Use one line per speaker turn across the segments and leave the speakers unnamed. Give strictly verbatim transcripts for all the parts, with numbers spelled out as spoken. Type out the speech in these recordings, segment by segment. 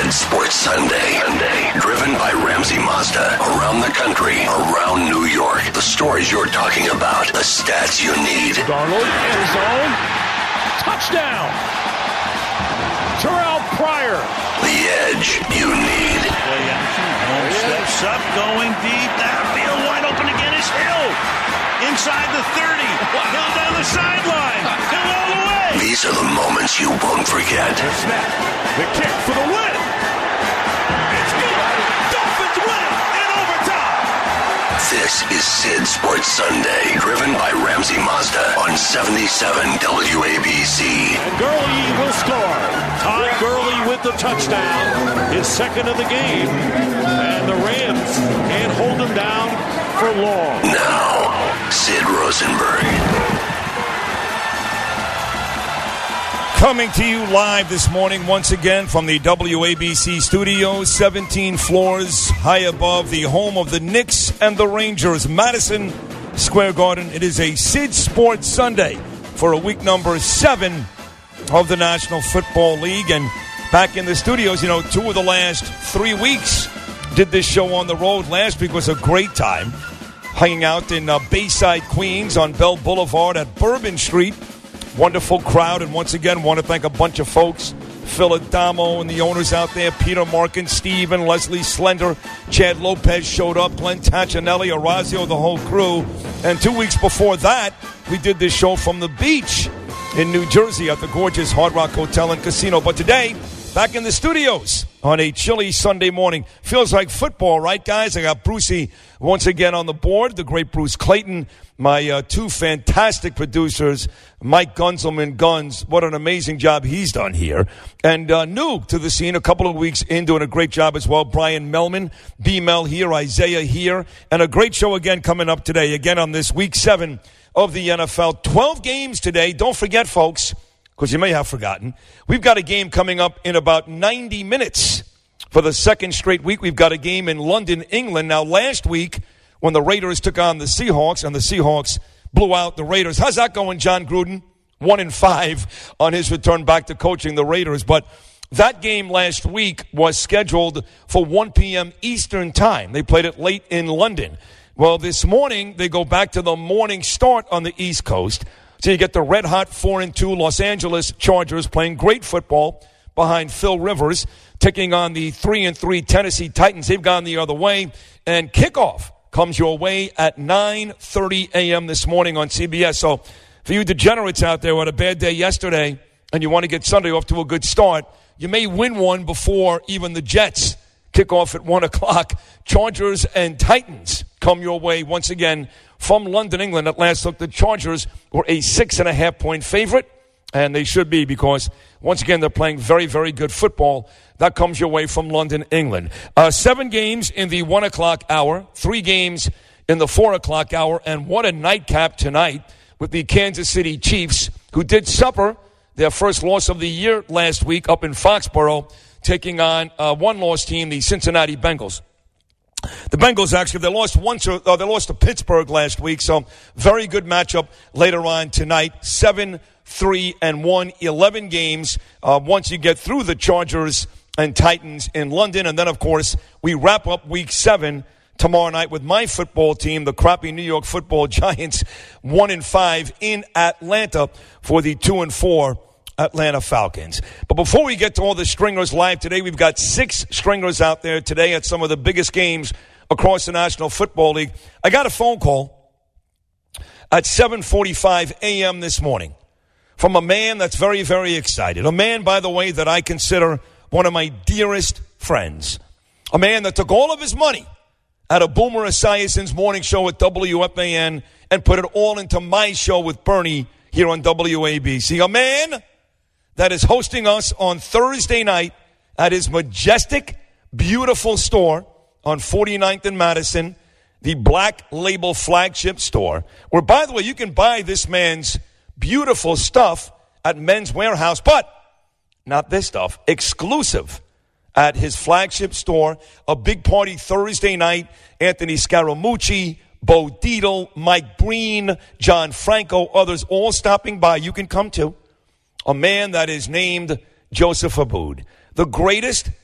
Sid Sports Sunday. Sunday. Driven by Ramsey Mazda. Around the country. Around New York. The stories you're talking about. The stats you need.
Darnold, end zone. Touchdown. Terrell Pryor.
The edge you need.
Play action. Holmes steps up, going deep. Downfield, wide open again is Hill. Inside the thirty. Hill down the sideline. Hill all the way.
These are the moments you won't forget.
The snap. The kick for the win. It's good. Dolphins win in overtime.
This is Sid Sports Sunday, driven by Ramsey Mazda on seventy-seven W A B C.
And Gurley will score. Todd Gurley with the touchdown, his second of the game. And the Rams can't hold him down for long.
Now, Sid Rosenberg.
Coming to you live this morning, once again, from the W A B C studios, seventeen floors high above the home of the Knicks and the Rangers, Madison Square Garden. It is a Sid Sports Sunday for a week number seven of the National Football League. And back in the studios, you know, two of the last three weeks did this show on the road. Last week was a great time, hanging out in uh, Bayside, Queens on Bell Boulevard at Bourbon Street. Wonderful crowd, and once again, want to thank a bunch of folks. Phil Adamo and the owners out there, Peter Markin, Steve and Leslie Slender, Chad Lopez showed up, Glenn Tachinelli, Orazio, the whole crew. And two weeks before that, we did this show from the beach in New Jersey at the gorgeous Hard Rock Hotel and Casino. But today, back in the studios on a chilly Sunday morning. Feels like football, right, guys? I got Brucey once again on the board, the great Bruce Clayton, my uh, two fantastic producers, Mike Gunzelman, Guns. What an amazing job he's done here. And uh, new to the scene, a couple of weeks in, doing a great job as well, Brian Melman, B-Mel here, Isaiah here. And a great show again coming up today, again on this week seven of the N F L. twelve games today. Don't forget, folks, because you may have forgotten, we've got a game coming up in about ninety minutes. For the second straight week, we've got a game in London, England. Now, last week, when the Raiders took on the Seahawks, and the Seahawks blew out the Raiders. How's that going, John Gruden? One and five on his return back to coaching the Raiders. But that game last week was scheduled for one p.m. Eastern time. They played it late in London. Well, this morning, they go back to the morning start on the East Coast. So you get the red-hot four and two Los Angeles Chargers playing great football behind Phil Rivers, taking on the three and three Tennessee Titans. They've gone the other way. And kickoff comes your way at nine thirty a.m. this morning on C B S. So for you degenerates out there who had a bad day yesterday and you want to get Sunday off to a good start, you may win one before even the Jets kick off at one o'clock. Chargers and Titans come your way once again from London, England. At last look, the Chargers were a six and a half point favorite, and they should be because, once again, they're playing very, very good football. That comes your way from London, England. Uh, seven games in the one o'clock hour, three games in the four o'clock hour, and what a nightcap tonight with the Kansas City Chiefs, who did suffer their first loss of the year last week up in Foxborough, taking on a one-loss team, the Cincinnati Bengals. The Bengals, actually, they lost once. Uh, they lost to Pittsburgh last week, so very good matchup later on tonight. Seven, three, and one, eleven games uh, once you get through the Chargers and Titans in London. And then, of course, we wrap up week seven tomorrow night with my football team, the crappy New York Football Giants, one and five in Atlanta for the two and four Atlanta Falcons. But before we get to all the Stringers live today, we've got six Stringers out there today at some of the biggest games across the National Football League. I got a phone call at seven forty-five a.m. this morning from a man that's very, very excited. A man, by the way, that I consider one of my dearest friends. A man that took all of his money out of Boomer Esiason's morning show at W F A N and put it all into my show with Bernie here on W A B C. A man that is hosting us on Thursday night at his majestic, beautiful store on forty-ninth and Madison, the Black Label flagship store, where, by the way, you can buy this man's beautiful stuff at Men's Warehouse, but not this stuff, exclusive at his flagship store. A big party Thursday night. Anthony Scaramucci, Bo Dietl, Mike Breen, John Franco, others all stopping by. You can come too. A man that is named Joseph Abboud, the greatest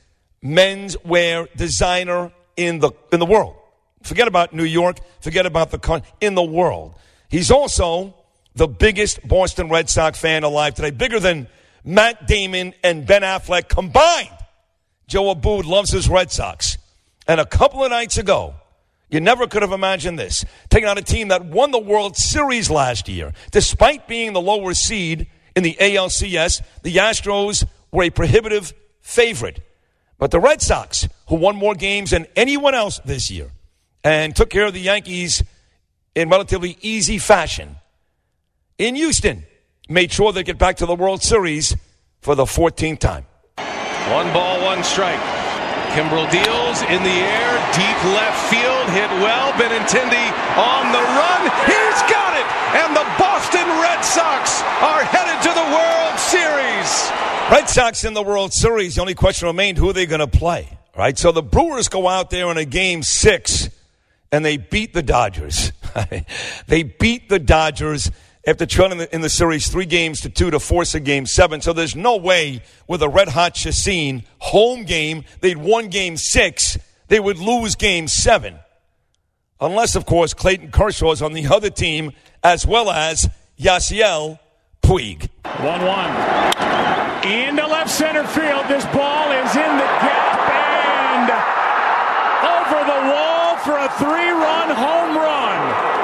menswear designer in the in the world. Forget about New York. Forget about the country. In the world. He's also the biggest Boston Red Sox fan alive today, bigger than Matt Damon and Ben Affleck combined. Joe Abood loves his Red Sox. And a couple of nights ago, you never could have imagined this, taking on a team that won the World Series last year. Despite being the lower seed in the A L C S, the Astros were a prohibitive favorite. But the Red Sox, who won more games than anyone else this year and took care of the Yankees in relatively easy fashion, in Houston, made sure they get back to the World Series for the fourteenth time.
One ball, one strike. Kimbrel deals in the air, deep left field, hit well. Benintendi on the run. He's got it! And the Boston Red Sox are headed to the World Series.
Red Sox in the World Series. The only question remained, who are they going to play? Right? So the Brewers go out there in a game six, and they beat the Dodgers. They beat the Dodgers after trailing in the, in the series three games to two to force a game seven. So there's no way with a red-hot Chacin home game, they'd won game six, they would lose game seven. Unless, of course, Clayton Kershaw's on the other team, as well as Yasiel Puig.
one one. Into left center field. This ball is in the gap and over the wall for a three-run home run.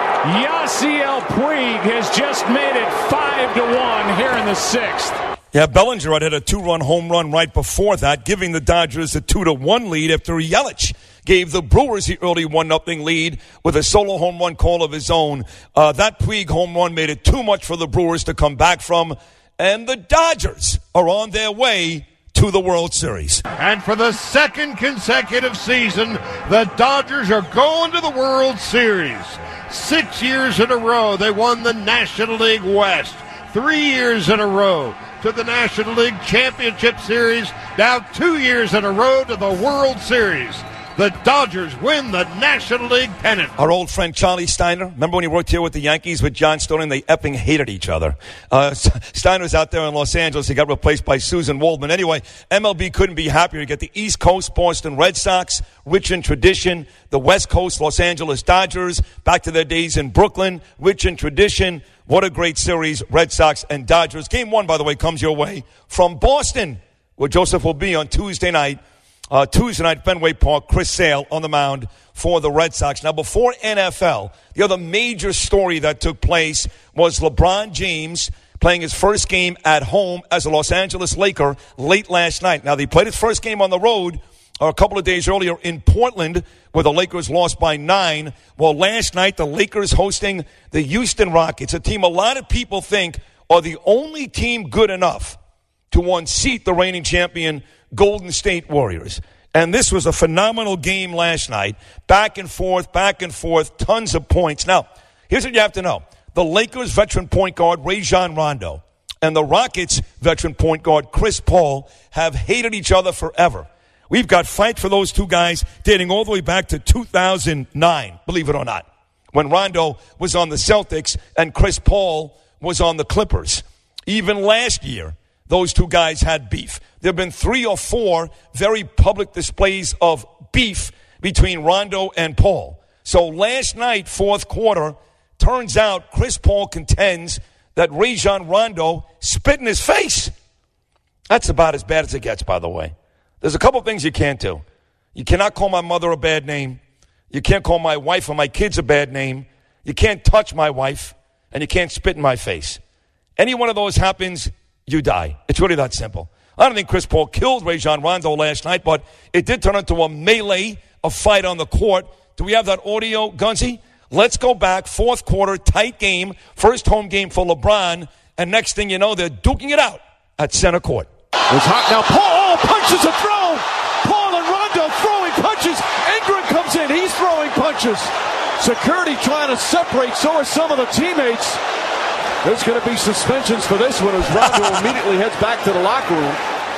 Yasiel Puig has just made it five to one here in the sixth.
Yeah, Bellinger had hit a two-run home run right before that, giving the Dodgers a two to one lead after Yelich gave the Brewers the early one nothing lead with a solo home run call of his own. Uh, that Puig home run made it too much for the Brewers to come back from, and the Dodgers are on their way to the World Series.
And for the second consecutive season, the Dodgers are going to the World Series. Six years in a row, they won the National League West. Three years in a row to the National League Championship Series. Now two years in a row to the World Series. The Dodgers win the National League pennant.
Our old friend Charlie Steiner, remember when he worked here with the Yankees with John Stoner? They effing hated each other. Uh, Steiner was out there in Los Angeles. He got replaced by Susan Waldman. Anyway, M L B couldn't be happier to get the East Coast Boston Red Sox, rich in tradition, the West Coast Los Angeles Dodgers, back to their days in Brooklyn, rich in tradition. What a great series, Red Sox and Dodgers. Game one, by the way, comes your way from Boston, where Joseph will be on Tuesday night. Uh, Tuesday night, Fenway Park, Chris Sale on the mound for the Red Sox. Now, before N F L, the other major story that took place was LeBron James playing his first game at home as a Los Angeles Laker late last night. Now, they played his first game on the road a couple of days earlier in Portland, where the Lakers lost by nine. Well, last night, the Lakers hosting the Houston Rockets, a team a lot of people think are the only team good enough to unseat the reigning champion Golden State Warriors. And this was a phenomenal game last night. Back and forth, back and forth, tons of points. Now, here's what you have to know. The Lakers veteran point guard, Rajon Rondo, and the Rockets veteran point guard, Chris Paul, have hated each other forever. We've got fight for those two guys dating all the way back to two thousand nine, believe it or not, when Rondo was on the Celtics and Chris Paul was on the Clippers. Even last year, those two guys had beef. There have been three or four very public displays of beef between Rondo and Paul. So last night, fourth quarter, turns out Chris Paul contends that Rajon Rondo spit in his face. That's about as bad as it gets, by the way. There's a couple things you can't do. You cannot call my mother a bad name. You can't call my wife or my kids a bad name. You can't touch my wife, and you can't spit in my face. Any one of those happens, you die. It's really that simple. I don't think Chris Paul killed Rajon Rondo last night, but it did turn into a melee, a fight on the court. Do we have that audio, Gunzy? Let's go back. Fourth quarter, tight game, first home game for LeBron, and next thing you know, they're duking it out at center court.
It's hot now. Paul punches a throw. Paul and Rondo throwing punches. Ingram comes in. He's throwing punches. Security trying to separate. So are some of the teammates. There's going to be suspensions for this one as Rondo immediately heads back to the locker room.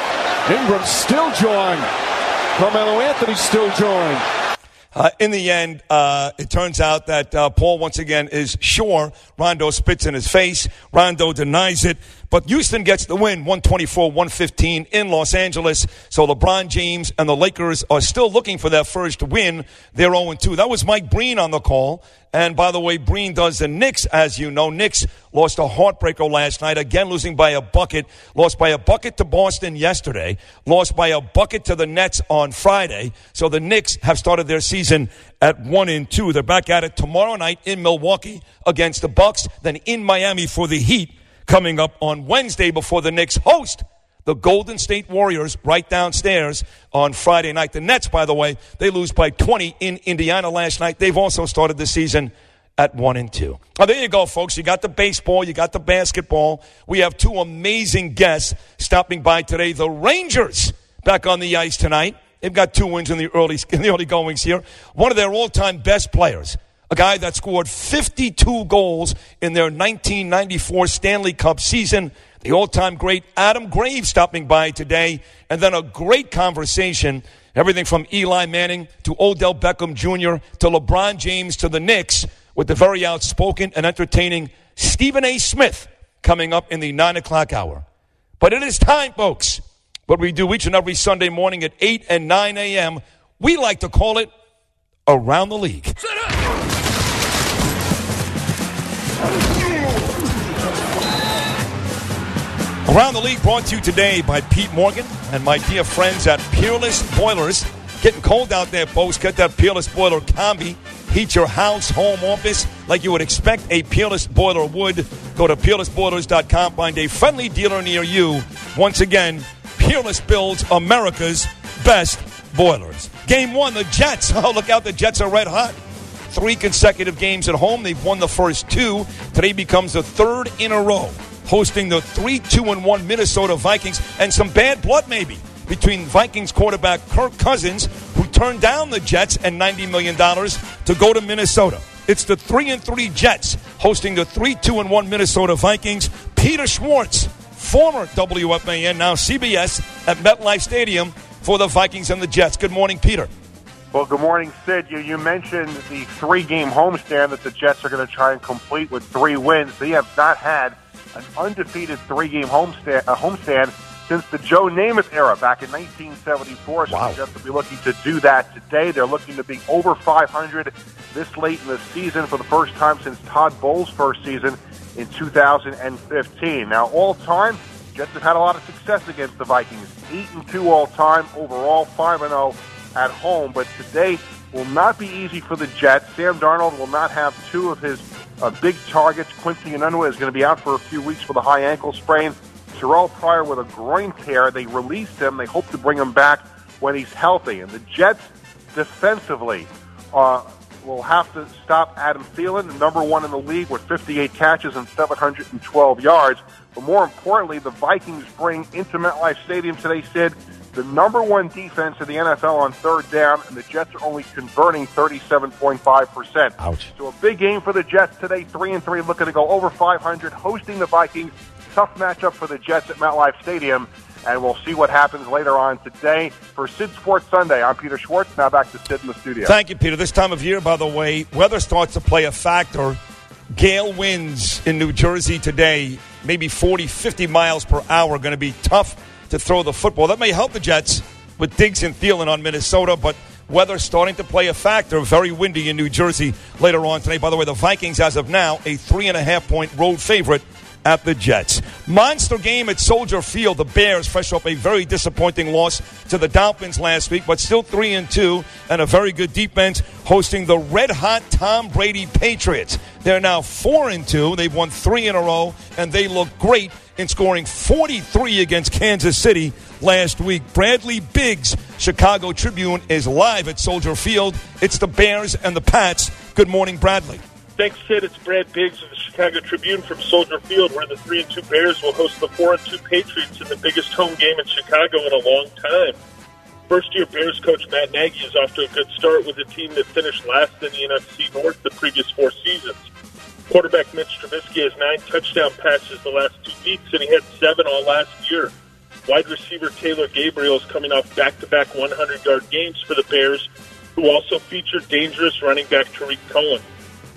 Ingram still jawing. Carmelo Anthony still jawing.
Uh, in the end, uh, it turns out that uh, Paul, once again, is sure Rondo spits in his face. Rondo denies it. But Houston gets the win, one twenty-four one fifteen in Los Angeles. So LeBron James and the Lakers are still looking for their first win. They're oh and two. That was Mike Breen on the call. And by the way, Breen does the Knicks, as you know. Knicks lost a heartbreaker last night, again losing by a bucket. Lost by a bucket to Boston yesterday. Lost by a bucket to the Nets on Friday. So the Knicks have started their season at one and two. They're back at it tomorrow night in Milwaukee against the Bucks. Then in Miami for the Heat coming up on Wednesday before the Knicks host the Golden State Warriors right downstairs on Friday night. The Nets, by the way, they lose by twenty in Indiana last night. They've also started the season at one and two. Now, there you go, folks. You got the baseball. You got the basketball. We have two amazing guests stopping by today. The Rangers back on the ice tonight. They've got two wins in the early, in the early goings here. One of their all-time best players, a guy that scored fifty-two goals in their nineteen ninety-four Stanley Cup season. The all-time great Adam Graves stopping by today. And then a great conversation, everything from Eli Manning to Odell Beckham Junior to LeBron James to the Knicks, with the very outspoken and entertaining Stephen A. Smith coming up in the nine o'clock hour. But it is time, folks, what we do each and every Sunday morning at eight and nine a.m. We like to call it Around the League. Around the League brought to you today by Pete Morgan and my dear friends at Peerless Boilers. Getting cold out there, folks. Get that Peerless Boiler combi. Heat your house, home, office like you would expect a Peerless Boiler would. Go to peerless boilers dot com. Find a friendly dealer near you. Once again, Peerless builds America's best boilers. Game one, the Jets. Oh, look out. The Jets are red hot. Three consecutive games at home. They've won the first two. Today becomes the third in a row, hosting the three two and one Minnesota Vikings, and some bad blood maybe between Vikings quarterback Kirk Cousins, who turned down the Jets and ninety million dollars to go to Minnesota. It's the three and three Jets hosting the three two and one Minnesota Vikings. Peter Schwartz, former W F A N, now C B S, at MetLife Stadium for the Vikings and the Jets. Good morning, Peter.
Well, good morning, Sid. You, you mentioned the three-game homestand that the Jets are going to try and complete with three wins. They have not had an undefeated three-game homestand, uh, homestand since the Joe Namath era back in nineteen seventy-four. So wow. The Jets will be looking to do that today. They're looking to be over five hundred this late in the season for the first time since Todd Bowles' first season in two thousand fifteen. Now, all-time, Jets have had a lot of success against the Vikings. eight and two all-time overall, five and oh at home. But today will not be easy for the Jets. Sam Darnold will not have two of his uh, big targets. Quincy Enunwa is going to be out for a few weeks with a high ankle sprain. Terrell Pryor with a groin tear. They released him. They hope to bring him back when he's healthy. And the Jets, defensively, uh, will have to stop Adam Thielen, number one in the league with fifty-eight catches and seven hundred twelve yards. But more importantly, the Vikings bring into MetLife Stadium today, Sid, the number one defense in the N F L on third down, and the Jets are only converting thirty-seven point five percent.
Ouch.
So a big game for the Jets today, three and three, looking to go over five hundred, hosting the Vikings. Tough matchup for the Jets at MetLife Stadium, and we'll see what happens later on today. For Sid Sports Sunday, I'm Peter Schwartz. Now back to Sid in the studio.
Thank you, Peter. This time of year, by the way, weather starts to play a factor. Gale winds in New Jersey today, maybe forty, fifty miles per hour, going to be tough to throw the football. That may help the Jets with Diggs and Thielen on Minnesota, but weather starting to play a factor. Very windy in New Jersey later on today. By the way, the Vikings, as of now, a three and a half point road favorite at the Jets. Monster game at Soldier Field. The Bears, fresh off a very disappointing loss to the Dolphins last week, but still three and two, and a very good defense, hosting the red-hot Tom Brady Patriots. They're now four and two. They've won three in a row, and they look great in scoring forty-three against Kansas City last week. Bradley Biggs, Chicago Tribune, is live at Soldier Field. It's the Bears and the Pats. Good morning, Bradley.
Thanks, Sid. It's Brad Biggs of the Chicago Tribune from Soldier Field, where the three and two Bears will host the four and two Patriots in the biggest home game in Chicago in a long time. First-year Bears coach Matt Nagy is off to a good start with a team that finished last in the N F C North the previous four seasons. Quarterback Mitch Trubisky has nine touchdown passes the last two weeks, and he had seven all last year. Wide receiver Taylor Gabriel is coming off back-to-back hundred-yard games for the Bears, who also featured dangerous running back Tariq Cohen.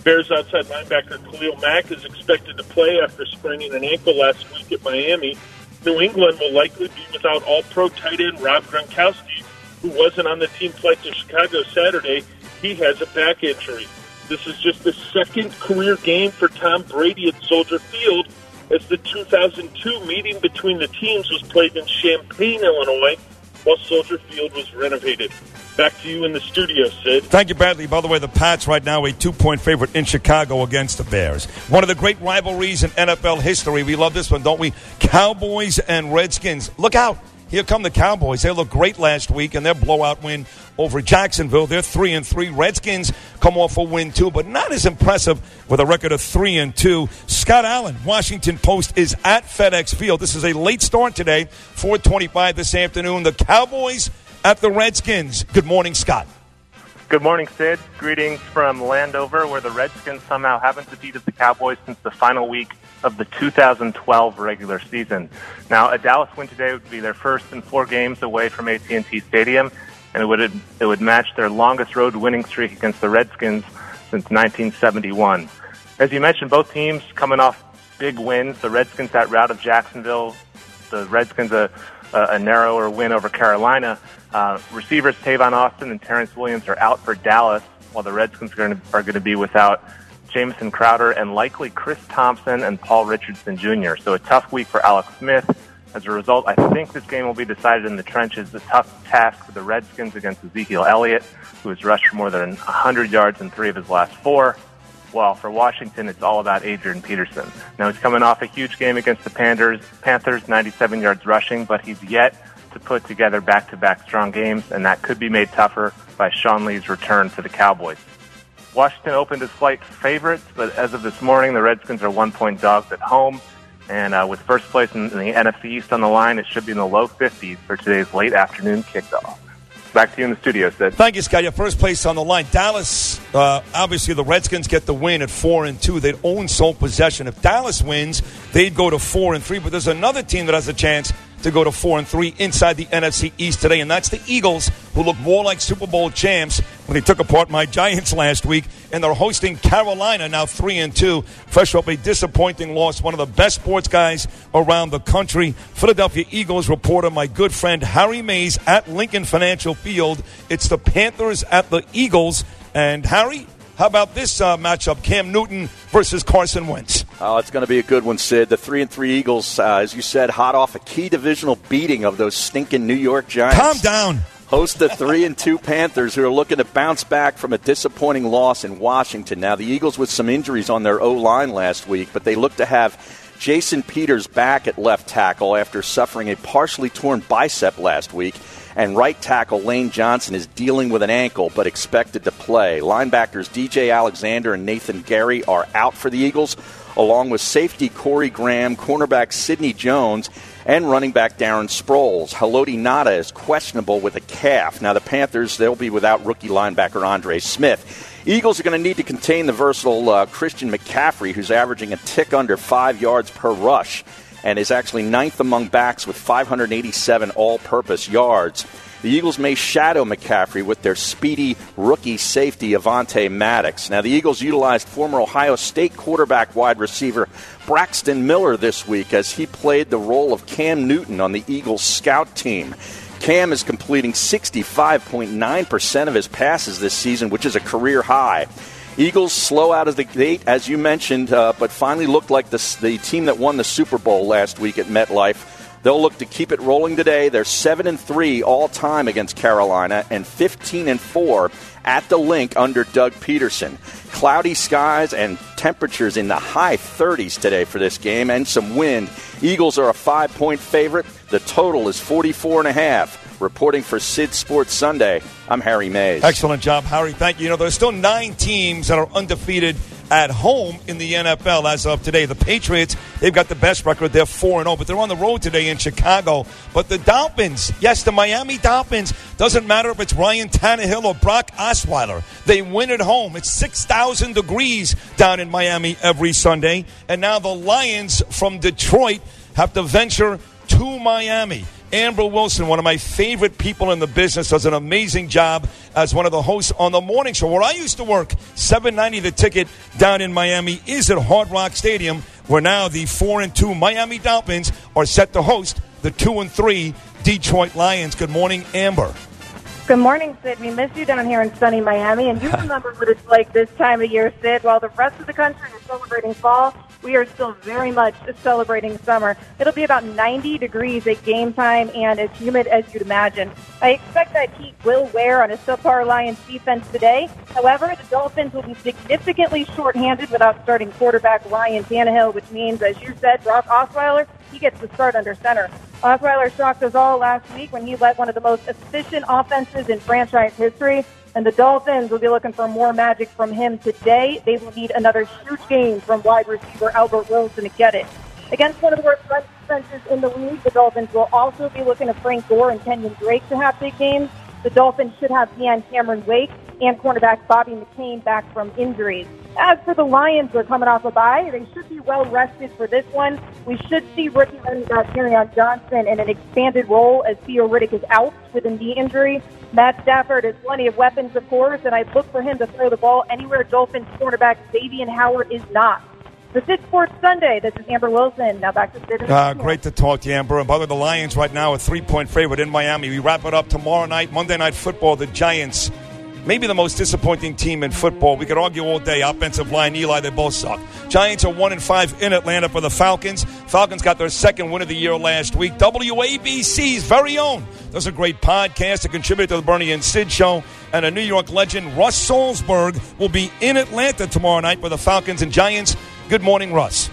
Bears outside linebacker Khalil Mack is expected to play after spraining an ankle last week at Miami. New England will likely be without all-pro tight end Rob Gronkowski, who wasn't on the team flight to Chicago Saturday. He has a back injury. This is just the second career game for Tom Brady at Soldier Field, as the two thousand two meeting between the teams was played in Champaign, Illinois, while Soldier Field was renovated. Back to you in the studio, Sid.
Thank you, Bradley. By the way, the Pats right now a two-point favorite in Chicago against the Bears. One of the great rivalries in N F L history. We love this one, don't we? Cowboys and Redskins. Look out. Here come the Cowboys. They looked great last week in their blowout win over Jacksonville. They're three and three. Redskins come off a win too, but not as impressive with a record of three and two. Scott Allen, Washington Post, is at FedEx Field. This is a late start today, four twenty-five this afternoon. The Cowboys at the Redskins. Good morning, Scott.
Good morning, Sid. Greetings from Landover, where the Redskins somehow haven't defeated the Cowboys since the final week of the two thousand twelve regular season. Now, a Dallas win today would be their first in four games away from A T and T Stadium, and it would it would match their longest road winning streak against the Redskins since nineteen seventy-one. As you mentioned, both teams coming off big wins. The Redskins that rout of Jacksonville, the Redskins a, a, a narrower win over Carolina. Uh, receivers Tavon Austin and Terrence Williams are out for Dallas, while the Redskins are going to, are going to be without Jamison Crowder and likely Chris Thompson and Paul Richardson Junior So a tough week for Alex Smith. As a result, I think this game will be decided in the trenches. A tough task for the Redskins against Ezekiel Elliott, who has rushed for more than one hundred yards in three of his last four. While for Washington, it's all about Adrian Peterson. Now, he's coming off a huge game against the Panthers, Panthers ninety-seven yards rushing, but he's yet to put together back-to-back strong games, and that could be made tougher by Sean Lee's return to the Cowboys. Washington opened as slight favorites, but as of this morning, the Redskins are one-point dogs at home. And uh, with first place in the N F C East on the line, it should be in the low fifties for today's late afternoon kickoff. Back to you in the studio, Sid.
Thank you, Scott. Your first place on the line. Dallas, uh, obviously the Redskins get the win at four and two. They'd own sole possession. If Dallas wins, they'd go to four and three. But there's another team that has a chance to go to four and three inside the N F C East today, and that's the Eagles, who look more like Super Bowl champs when they took apart my Giants last week, and they're hosting Carolina, now three and two, fresh off a disappointing loss. One of the best sports guys around the country, Philadelphia Eagles reporter, my good friend Harry Mays at Lincoln Financial Field. It's the Panthers at the Eagles, and Harry, how about this uh, matchup, Cam Newton versus Carson Wentz?
Oh, it's going to be a good one, Sid. The three and three Eagles, uh, as you said, hot off a key divisional beating of those stinking New York Giants.
Calm down.
Host the three and two Panthers, who are looking to bounce back from a disappointing loss in Washington. Now, the Eagles with some injuries on their O-line last week, but they look to have Jason Peters back at left tackle after suffering a partially torn bicep last week. And right tackle Lane Johnson is dealing with an ankle but expected to play. Linebackers D J Alexander and Nathan Gary are out for the Eagles, along with safety Corey Graham, cornerback Sidney Jones, and running back Darren Sproles. Haloti Ngata is questionable with a calf. Now, the Panthers, they'll be without rookie linebacker Andre Smith. Eagles are going to need to contain the versatile uh, Christian McCaffrey, who's averaging a tick under five yards per rush, and is actually ninth among backs with five hundred eighty-seven all-purpose yards. The Eagles may shadow McCaffrey with their speedy rookie safety, Avonte Maddox. Now, the Eagles utilized former Ohio State quarterback wide receiver Braxton Miller this week as he played the role of Cam Newton on the Eagles scout team. Cam is completing sixty-five point nine percent of his passes this season, which is a career high. Eagles slow out of the gate, as you mentioned, uh, but finally looked like the, the team that won the Super Bowl last week at MetLife. They'll look to keep it rolling today. They're seven and three all time against Carolina and fifteen and four at the Link under Doug Peterson. Cloudy skies and temperatures in the high thirties today for this game, and some wind. Eagles are a five-point favorite. The total is forty-four and a half. Reporting for Sid Sports Sunday, I'm Harry Mays.
Excellent job, Harry. Thank you. You know, there's still nine teams that are undefeated at home in the N F L as of today. The Patriots, they've got the best record. They're four and oh, but they're on the road today in Chicago. But the Dolphins, yes, the Miami Dolphins, doesn't matter if it's Ryan Tannehill or Brock Osweiler. They win at home. It's six thousand degrees down in Miami every Sunday. And now the Lions from Detroit have to venture to Miami. Amber Wilson, one of my favorite people in the business, does an amazing job as one of the hosts on the morning show. Where I used to work, seven ninety The Ticket down in Miami is at Hard Rock Stadium, where now the four and two Miami Dolphins are set to host the two and three Detroit Lions. Good morning, Amber.
Good morning, Sid. We miss you down here in sunny Miami, and you remember what it's like this time of year, Sid. While the rest of the country is celebrating fall, we are still very much celebrating summer. It'll be about ninety degrees at game time and as humid as you'd imagine. I expect that heat will wear on a subpar Lions defense today. However, the Dolphins will be significantly shorthanded without starting quarterback Ryan Tannehill, which means, as you said, Brock Osweiler, he gets to start under center. Osweiler shocked us all last week when he led one of the most efficient offenses in franchise history. And the Dolphins will be looking for more magic from him today. They will need another huge game from wide receiver Albert Wilson to get it. Against one of the worst run defenses in the league, the Dolphins will also be looking to Frank Gore and Kenyon Drake to have big games. The Dolphins should have Deanne Cameron Wake and cornerback Bobby McCain back from injuries. As for the Lions, they're coming off a bye. They should be well rested for this one. We should see rookie running back Kerryon Johnson in an expanded role as Theo Riddick is out with a knee injury. Matt Stafford has plenty of weapons, of course, and I look for him to throw the ball anywhere Dolphins cornerback Xavier Howard is not. For Sid Sports Sunday, this is Amber Wilson. Now back to Sid.
Uh, great to talk to you, Amber. And by the way, the Lions right now a three-point favorite in Miami. We wrap it up tomorrow night, Monday Night Football. The Giants, maybe the most disappointing team in football. We could argue all day. Offensive line, Eli, they both suck. Giants are one and five in Atlanta for the Falcons. Falcons got their second win of the year last week. W A B C's very own does a great podcast to contribute to the Bernie and Sid show. And a New York legend, Russ Salzberg, will be in Atlanta tomorrow night for the Falcons and Giants. Good morning, Russ.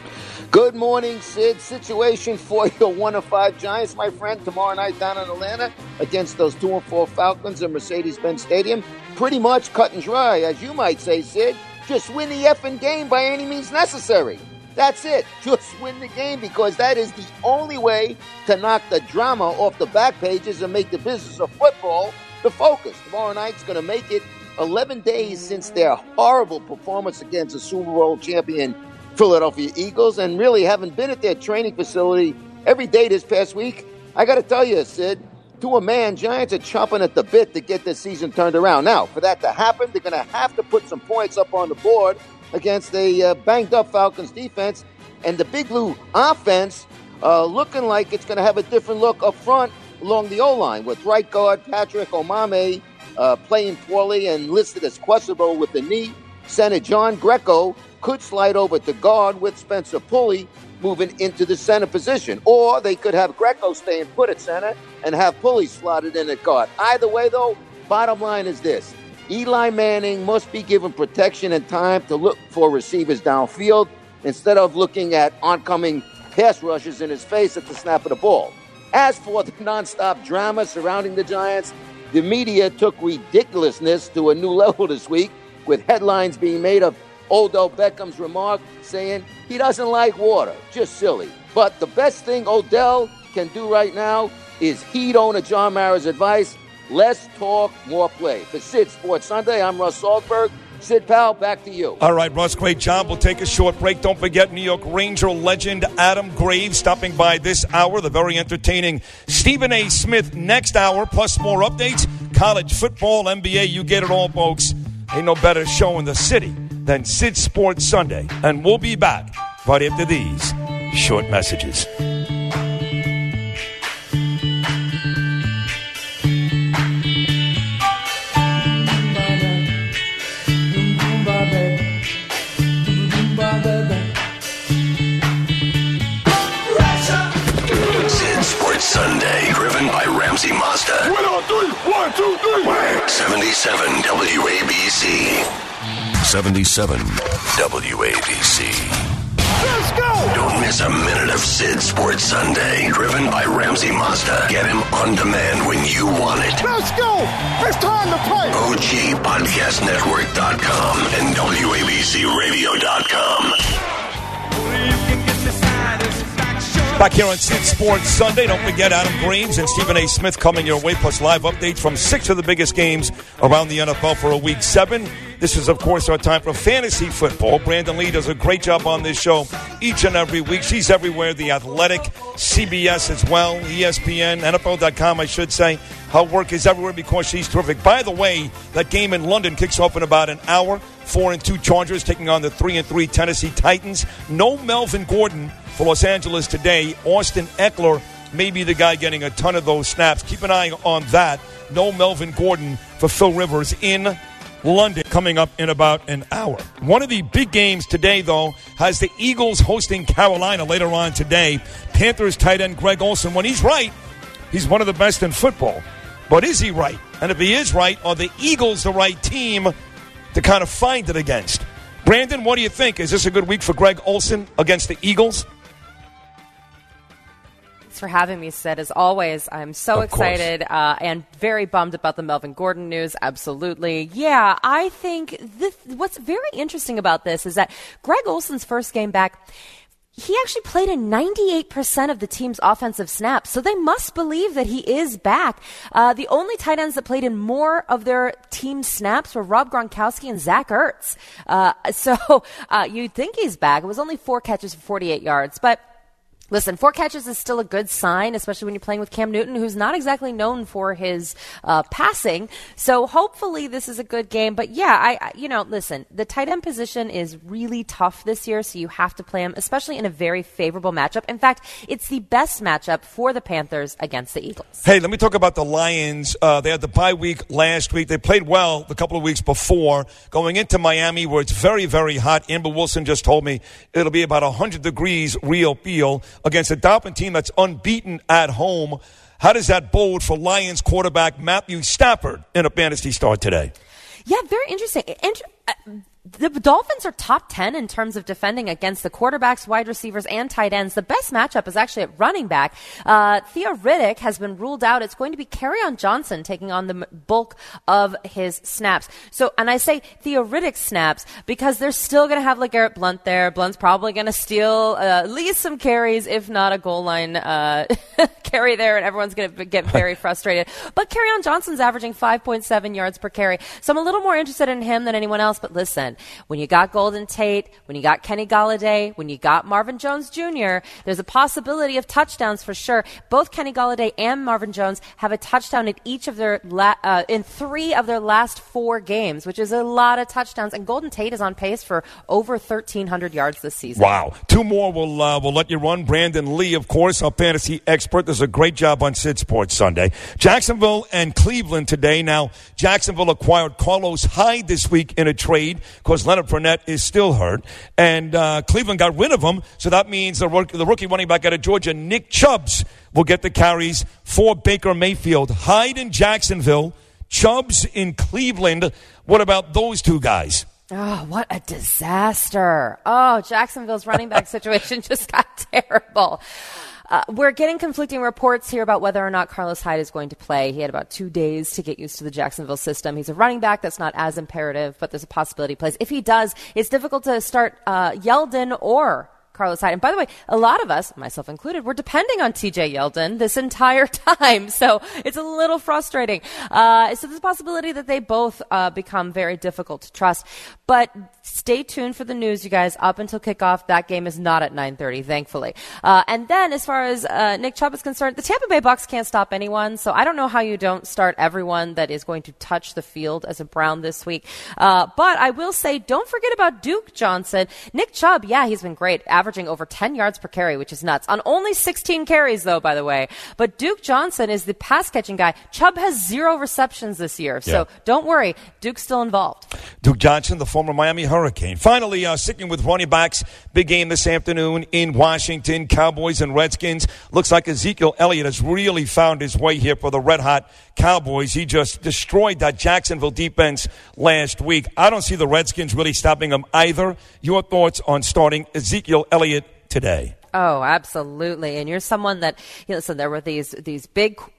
Good morning, Sid. Situation for your one and five Giants, my friend, tomorrow night down in Atlanta against those two and four Falcons in Mercedes-Benz Stadium. Pretty much cut and dry, as you might say, Sid. Just win the effing game by any means necessary. That's it. Just win the game, because that is the only way to knock the drama off the back pages and make the business of football the focus. Tomorrow night's going to make it eleven days since their horrible performance against the Super Bowl champion Philadelphia Eagles, and really haven't been at their training facility every day this past week. I got to tell you, Sid, to a man, Giants are chomping at the bit to get this season turned around. Now, for that to happen, they're going to have to put some points up on the board against a uh, banged-up Falcons defense, and the Big Blue offense uh, looking like it's going to have a different look up front along the O-line, with right guard Patrick Omameh uh, playing poorly and listed as questionable with the knee. Center John Greco could slide over to guard, with Spencer Pulley moving into the center position. Or they could have Greco stay and put at center and have Pulley slotted in at guard. Either way, though, bottom line is this. Eli Manning must be given protection and time to look for receivers downfield instead of looking at oncoming pass rushes in his face at the snap of the ball. As for the nonstop drama surrounding the Giants, the media took ridiculousness to a new level this week, with headlines being made of Odell Beckham's remark saying he doesn't like water. Just silly. But the best thing Odell can do right now is heed owner John Mara's advice. Less talk, more play. For Sid Sports Sunday, I'm Russ Salzberg. Sid, pal, back to you.
All right, Russ, great job. We'll take a short break. Don't forget New York Ranger legend Adam Graves stopping by this hour. The very entertaining Stephen A. Smith next hour, plus more updates. College football, N B A, you get it all, folks. Ain't no better show in the city than Sid Sports Sunday. And we'll be back right after these short messages.
Sid Sports Sunday, driven by Ramsey Mazda.
One, on three. One, two, three.
seventy-seven W A B C. seventy-seven W A B C.
Let's go!
Don't miss a minute of Sid Sports Sunday, driven by Ramsey Mazda. Get him on demand when you want it.
Let's go! It's time to play!
O G Podcast Network dot com and W A B C Radio dot com.
Back here on Sid Sports Sunday, don't forget Adam Graves and Stephen A. Smith coming your way, plus live updates from six of the biggest games around the N F L for a week seven. This is, of course, our time for fantasy football. Brandon Lee does a great job on this show each and every week. She's everywhere, The Athletic, C B S as well, E S P N, N F L dot com, I should say. Her work is everywhere because she's terrific. By the way, that game in London kicks off in about an hour. Four and two Chargers taking on the three and three Tennessee Titans. No Melvin Gordon for Los Angeles today. Austin Eckler may be the guy getting a ton of those snaps. Keep an eye on that. No Melvin Gordon for Phil Rivers in London coming up in about an hour. One of the big games today, though, has the Eagles hosting Carolina later on today. Panthers tight end Greg Olsen, when he's right, he's one of the best in football. But is he right? And if he is right, are the Eagles the right team to kind of find it against? Brandon, what do you think? Is this a good week for Greg Olsen against the Eagles?
For having me, Sid. As always, I'm so excited uh, and very bummed about the Melvin Gordon news. Absolutely. Yeah, I think this, what's very interesting about this is that Greg Olsen's first game back, he actually played in ninety-eight percent of the team's offensive snaps, so they must believe that he is back. Uh, the only tight ends that played in more of their team snaps were Rob Gronkowski and Zach Ertz. Uh, so uh, you'd think he's back. It was only four catches for forty-eight yards, but listen, four catches is still a good sign, especially when you're playing with Cam Newton, who's not exactly known for his uh, passing. So hopefully this is a good game. But yeah, I, I you know, listen, the tight end position is really tough this year, so you have to play him, especially in a very favorable matchup. In fact, it's the best matchup for the Panthers against the Eagles.
Hey, let me talk about the Lions. Uh, they had the bye week last week. They played well the couple of weeks before, going into Miami, where it's very, very hot. Amber Wilson just told me it'll be about one hundred degrees real feel, against a Dolphin team that's unbeaten at home. How does that bode for Lions quarterback Matthew Stafford in a fantasy start today?
Yeah, very interesting. Inter- uh, the Dolphins are top ten in terms of defending against the quarterbacks, wide receivers, and tight ends. The best matchup is actually at running back. Uh, Theo Riddick has been ruled out. It's going to be Kerryon Johnson taking on the bulk of his snaps. So, and I say Theo Riddick snaps because they're still going to have LeGarrette Blount there. Blount's probably going to steal uh, at least some carries, if not a goal line uh, carry there, and everyone's going to get very frustrated. But Kerryon Johnson's averaging five point seven yards per carry. So I'm a little more interested in him than anyone else. But listen, when you got Golden Tate, when you got Kenny Golladay, when you got Marvin Jones Junior, there's a possibility of touchdowns for sure. Both Kenny Golladay and Marvin Jones have a touchdown in each of their la- uh, in three of their last four games, which is a lot of touchdowns. And Golden Tate is on pace for over thirteen hundred yards this season.
Wow. Two more we'll, uh, we'll let you run. Brandon Lee, of course, our fantasy expert, does a great job on Sid Sports Sunday. Jacksonville and Cleveland today. Now, Jacksonville acquired Carlos Hyde this week in a trade because Leonard Fournette is still hurt. And uh, Cleveland got rid of him, so that means the, the rookie running back out of Georgia, Nick Chubbs, will get the carries for Baker Mayfield. Hyde in Jacksonville, Chubbs in Cleveland. What about those two guys?
Oh, what a disaster. Oh, Jacksonville's running back situation just got terrible. Uh, we're getting conflicting reports here about whether or not Carlos Hyde is going to play. He had about two days to get used to the Jacksonville system. He's a running back. That's not as imperative, but there's a possibility he plays. If he does, it's difficult to start uh, Yeldon or Carlos Hyde. And by the way, a lot of us, myself included, were depending on T J Yeldon this entire time. So it's a little frustrating. Uh, so there's a possibility that they both uh, become very difficult to trust. But stay tuned for the news, you guys. Up until kickoff, that game is not at nine thirty, thankfully. Uh, and then as far as uh, Nick Chubb is concerned, the Tampa Bay Bucks can't stop anyone. So I don't know how you don't start everyone that is going to touch the field as a Brown this week. Uh, but I will say, don't forget about Duke Johnson. Nick Chubb, yeah, he's been great, averaging over ten yards per carry, which is nuts. On only sixteen carries, though, by the way. But Duke Johnson is the pass-catching guy. Chubb has zero receptions this year. So yeah. Don't worry. Duke's still involved.
Duke Johnson, the former Miami Hurricane. Finally, uh, sticking with running backs, big game this afternoon in Washington, Cowboys and Redskins. Looks like Ezekiel Elliott has really found his way here for the red-hot Cowboys. He just destroyed that Jacksonville defense last week. I don't see the Redskins really stopping him either. Your thoughts on starting Ezekiel Elliott today?
Oh, absolutely. And you're someone that, you know, so there were these these big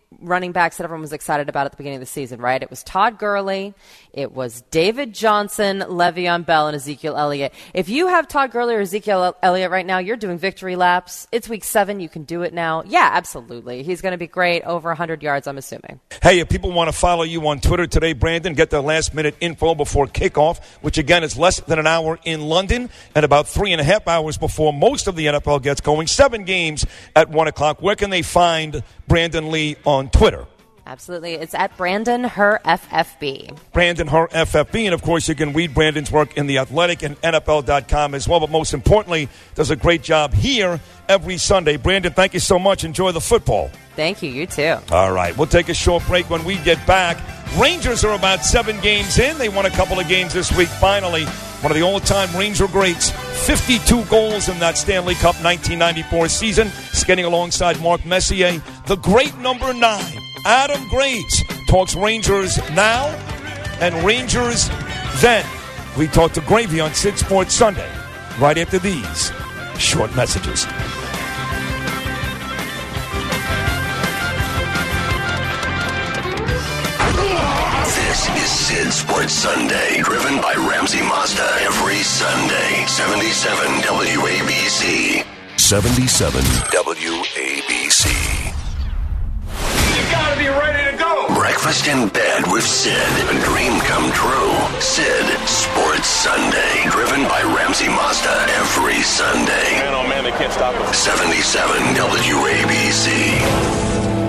running backs that everyone was excited about at the beginning of the season, right? It was Todd Gurley, it was David Johnson, Le'Veon Bell, and Ezekiel Elliott. If you have Todd Gurley or Ezekiel Elliott right now, you're doing victory laps. It's week seven. You can do it now. Yeah, absolutely. He's going to be great. Over one hundred yards, I'm assuming.
Hey, if people want to follow you on Twitter today, Brandon, get their last-minute info before kickoff, which, again, is less than an hour in London and about three and a half hours before most of the N F L gets going. Seven games at one o'clock. Where can they find Brandon Lee on Twitter?
Absolutely. It's at Brandon Her F F B.
Brandon Her F F B. And, of course, you can read Brandon's work in The Athletic and N F L dot com as well. But most importantly, does a great job here every Sunday. Brandon, thank you so much. Enjoy the football.
Thank you. You too.
All right. We'll take a short break. When we get back, Rangers are about seven games in. They won a couple of games this week, finally. One of the all-time Ranger greats, fifty-two goals in that Stanley Cup nineteen ninety-four season, skating alongside Mark Messier. The great number nine, Adam Graves, talks Rangers now and Rangers then. We talk to Gravy on Sid Sports Sunday, right after these short messages.
This is Sid Sports Sunday, driven by Ramsey Mazda every Sunday. seventy-seven W A B C. seventy-seven W A B C.
You gotta be ready to go.
Breakfast in bed with Sid. A dream come true. Sid Sports Sunday, driven by Ramsey Mazda every Sunday.
Man, oh man, they can't stop us.
seventy-seven W A B C.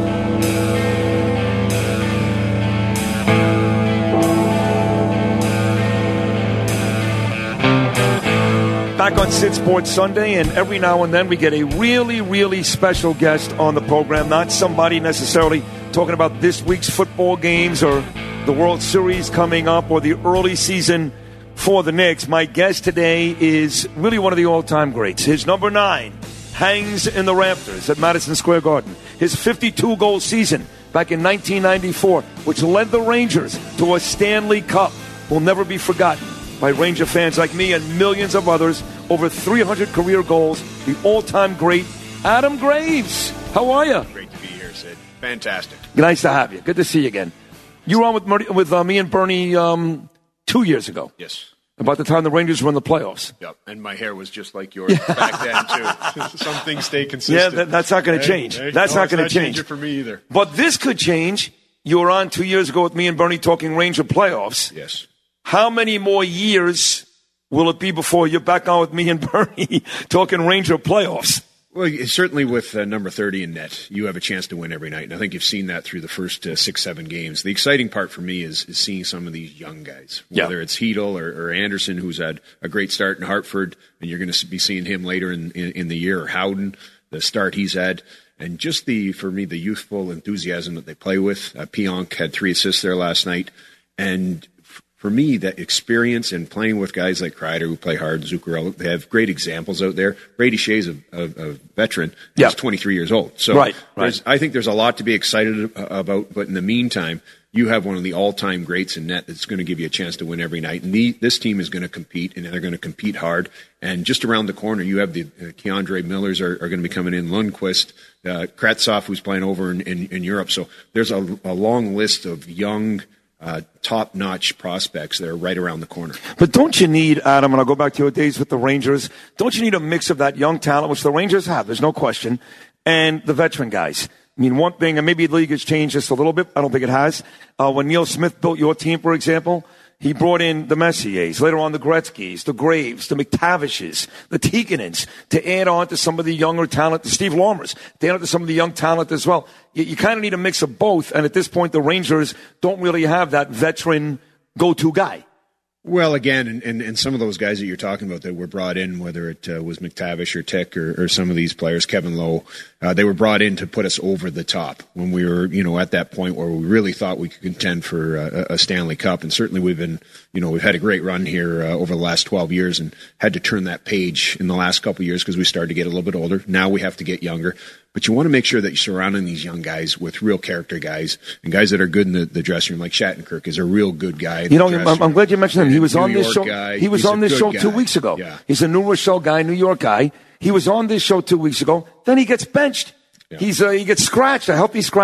Back on Sid Sports Sunday, and every now and then we get a really, really special guest on the program. Not somebody necessarily talking about this week's football games or the World Series coming up or the early season for the Knicks. My guest today is really one of the all-time greats. His number nine hangs in the rafters at Madison Square Garden. His fifty-two goal season back in nineteen ninety-four, which led the Rangers to a Stanley Cup, will never be forgotten by Ranger fans like me and millions of others. Over three hundred career goals, the all-time great Adam Graves. How are you?
Great to be here, Sid. Fantastic.
Nice to have you. Good to see you again. You were on with Murray, with uh, me and Bernie um, two years ago.
Yes.
About the time the Rangers were in the playoffs.
Yep, and my hair was just like yours back then, too. Some things stay consistent.
Yeah, that, that's not going to change.
Hey,
that's
no,
not going to change.
change it for me either.
But this could change. You were on two years ago with me and Bernie talking Ranger playoffs.
Yes.
How many more years will it be before you're back on with me and Bernie talking Ranger playoffs?
Well, certainly with uh, number thirty in net, you have a chance to win every night. And I think you've seen that through the first uh, six, seven games. The exciting part for me is, is seeing some of these young guys, whether yeah. it's Hedel or, or Anderson, who's had a great start in Hartford, and you're going to be seeing him later in, in, in the year, or Howden, the start he's had. And just the, for me, the youthful enthusiasm that they play with. Uh, Pionk had three assists there last night. And for me, that experience in playing with guys like Kreider, who play hard, Zuccarello, they have great examples out there. Brady Shea's a, a, a veteran. He's yeah. twenty-three years old. So
right, right.
I think there's a lot to be excited about. But in the meantime, you have one of the all-time greats in net that's going to give you a chance to win every night. And the, this team is going to compete, and they're going to compete hard. And just around the corner, you have the uh, Keandre Millers are, are going to be coming in, Lundqvist, uh, Kretzoff, who's playing over in, in, in Europe. So there's a, a long list of young Uh, top-notch prospects that are right around the corner.
But don't you need, Adam, and I'll go back to your days with the Rangers, don't you need a mix of that young talent, which the Rangers have, there's no question, and the veteran guys? I mean, one thing, and maybe the league has changed just a little bit, I don't think it has. Uh, when Neil Smith built your team, for example, he brought in the Messiers, later on the Gretzkys, the Graves, the McTavishes, the Tikanens, to add on to some of the younger talent, the Steve Larmers, to add on to some of the young talent as well. You, you kind of need a mix of both, and at this point, the Rangers don't really have that veteran go-to guy.
Well, again, and, and, and some of those guys that you're talking about that were brought in, whether it uh, was McTavish or Tick or, or some of these players, Kevin Lowe, uh, they were brought in to put us over the top when we were, you know, at that point where we really thought we could contend for uh, a Stanley Cup. And certainly we've been, you know, we've had a great run here uh, over the last twelve years and had to turn that page in the last couple of years because we started to get a little bit older. Now we have to get younger. But you want to make sure that you're surrounding these young guys with real character guys and guys that are good in the, the dressing room. Like Shattenkirk is a real good guy.
You know, I'm, I'm glad you mentioned him. He was on this show.
Guy.
He was
He's
on this show guy. two weeks ago.
Yeah.
He's a New Rochelle guy, New York guy. He was on this show two weeks ago. Then he gets benched. Yeah. He's uh, he gets scratched, a healthy scratch.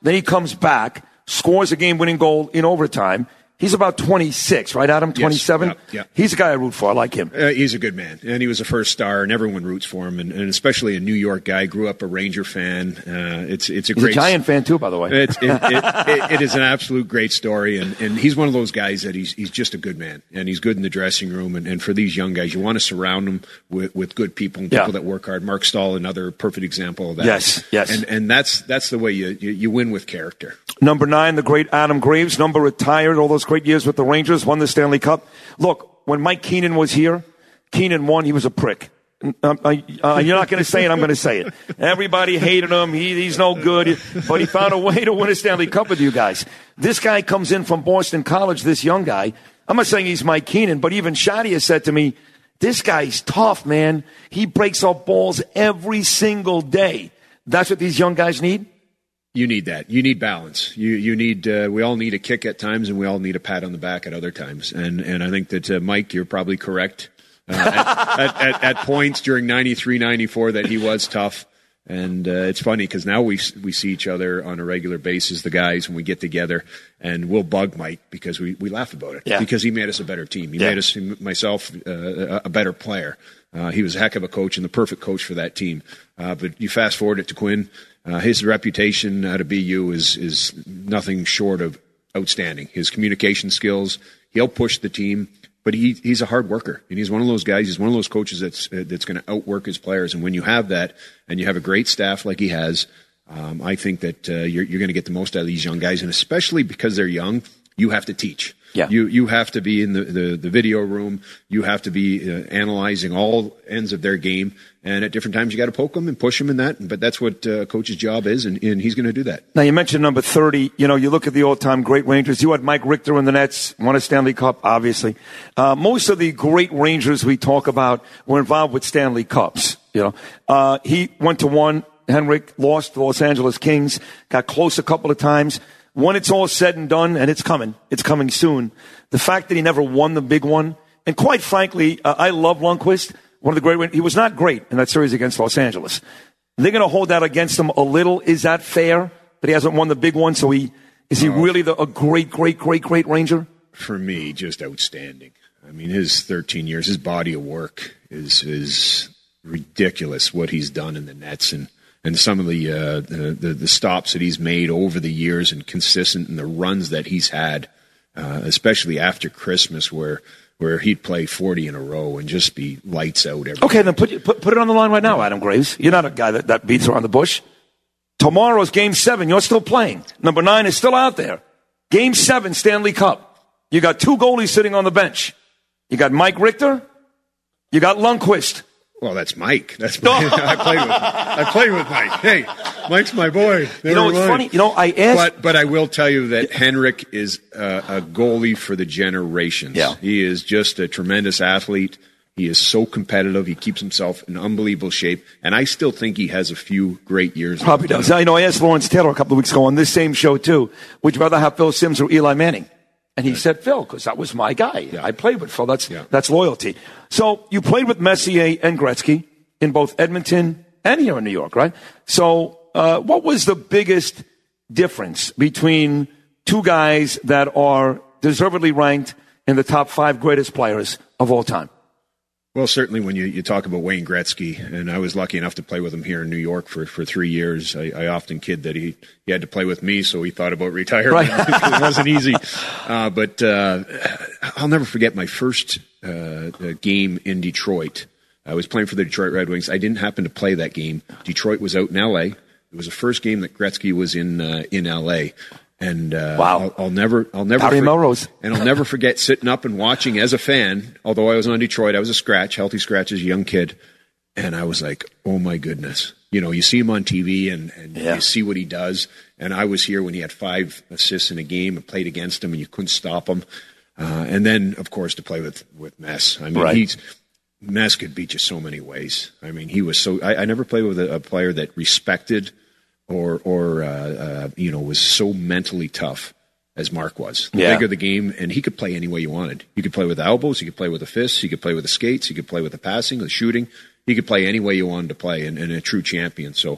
Then he comes back, scores a game-winning goal in overtime. He's about twenty-six, right, Adam? twenty-seven?
Yes, yeah, yeah.
He's a guy I root for. I like him.
Uh, he's a good man, and he was a first star, and everyone roots for him, and, and especially a New York guy. Grew up a Ranger fan. Uh, it's it's a
he's
great
a Giant fan too, by the way.
It's, it, it, it, it is an absolute great story, and, and he's one of those guys that he's he's just a good man, and he's good in the dressing room. And, and for these young guys, you want to surround them with, with good people and people
Yeah.
that work hard. Mark Stahl, another perfect example of that.
Yes, yes.
And and that's that's the way you, you, you win with character.
Number nine, the great Adam Graves. Number retired all those great years with the Rangers, won the Stanley Cup. Look, when Mike Keenan was here, Keenan won. He was a prick. Uh, uh, you're not going to say it. I'm going to say it. Everybody hated him. He, he's no good. But he found a way to win a Stanley Cup with you guys. This guy comes in from Boston College, this young guy. I'm not saying he's Mike Keenan, but even Shadia said to me, this guy's tough, man. He breaks up balls every single day. That's what these young guys need?
You need that. You need balance. You you need. Uh, we all need a kick at times, and we all need a pat on the back at other times. And and I think that uh, Mike, you're probably correct uh, at, at, at, at points during ninety-three, ninety-four that he was tough. And uh, it's funny because now we we see each other on a regular basis, the guys, when we get together, and we'll bug Mike because we, we laugh about it.
Yeah.
Because he made us a better team. He
Yeah.
made us, myself, uh, a better player. Uh, he was a heck of a coach and the perfect coach for that team. Uh, but you fast forward it to Quinn. Uh, his reputation out of B U is is nothing short of outstanding. His communication skills, he'll push the team, but he he's a hard worker, and he's one of those guys. He's one of those coaches that's uh, that's going to outwork his players. And when you have that, and you have a great staff like he has, um, I think that uh, you're you're going to get the most out of these young guys, and especially because they're young, you have to teach.
Yeah.
You you have to be in the, the, the video room. You have to be uh, analyzing all ends of their game. And at different times, you got to poke them and push them in that. But that's what uh, a coach's job is, and, and he's going to do that.
Now, you mentioned number thirty. You know, you look at the all-time great Rangers. You had Mike Richter in the Nets, won a Stanley Cup, obviously. Uh, most of the great Rangers we talk about were involved with Stanley Cups. You know, uh, he went to one. Henrik lost the Los Angeles Kings, got close a couple of times. When it's all said and done, and it's coming, it's coming soon, the fact that he never won the big one, and quite frankly, uh, I love Lundqvist, one of the great, he was not great in that series against Los Angeles. They're going to hold that against him a little. Is that fair that he hasn't won the big one? So he, is he really the, a great, great, great, great Ranger?
For me, just outstanding. I mean, his thirteen years, his body of work is is ridiculous, what he's done in the Nets, and And some of the, uh, the, the the stops that he's made over the years, and consistent in the runs that he's had, uh, especially after Christmas, where where he'd play forty in a row and just be lights out every
Okay, then put, put put it on the line right now, Adam Graves. You're not a guy that, that beats around the bush. Tomorrow's Game Seven. You're still playing. Number nine is still out there. Game Seven, Stanley Cup. You got two goalies sitting on the bench. You got Mike Richter. You got Lundqvist.
Well, that's Mike. That's my, I played with I played with Mike. Hey, Mike's my boy. Never
you know, it's
mind.
funny. You know, I asked.
But but I will tell you that Henrik is a, a goalie for the generations.
Yeah.
He is just a tremendous athlete. He is so competitive. He keeps himself in unbelievable shape, and I still think he has a few great years.
Probably does. I know. I asked Lawrence Taylor a couple of weeks ago on this same show too. Would you rather have Phil Simms or Eli Manning? And he said Phil, because that was my guy. Yeah. I played with Phil. That's yeah. that's loyalty. So you played with Messier and Gretzky in both Edmonton and here in New York, right? So uh, what was the biggest difference between two guys that are deservedly ranked in the top five greatest players of all time?
Well, certainly when you, you talk about Wayne Gretzky, and I was lucky enough to play with him here in New York for, for three years. I, I often kid that he, he had to play with me, so he thought about retirement. Right. It wasn't easy. Uh, but uh, I'll never forget my first uh, game in Detroit. I was playing for the Detroit Red Wings. I didn't happen to play that game. Detroit was out in L A. It was the first game that Gretzky was in uh, in L A. And uh,
wow.
I'll, I'll never, I'll never,
Barry
for-
Melrose.
and I'll never forget sitting up and watching as a fan. Although I was on Detroit, I was a scratch, healthy scratch as a young kid, and I was like, "Oh my goodness!" You know, you see him on T V and, and yeah. you see what he does. And I was here when he had five assists in a game and played against him, and you couldn't stop him. Uh, and then, of course, to play with with Mess. I mean,
right.
he's Mess could beat you so many ways. I mean, he was so. I, I never played with a, a player that respected or or uh, uh, you know was so mentally tough as Mark was. The
yeah.
bigger the game, and he could play any way you wanted. You could play with the elbows, you could play with the fists, you could play with the skates, you could play with the passing, the shooting. He could play any way you wanted to play, and, and a true champion. So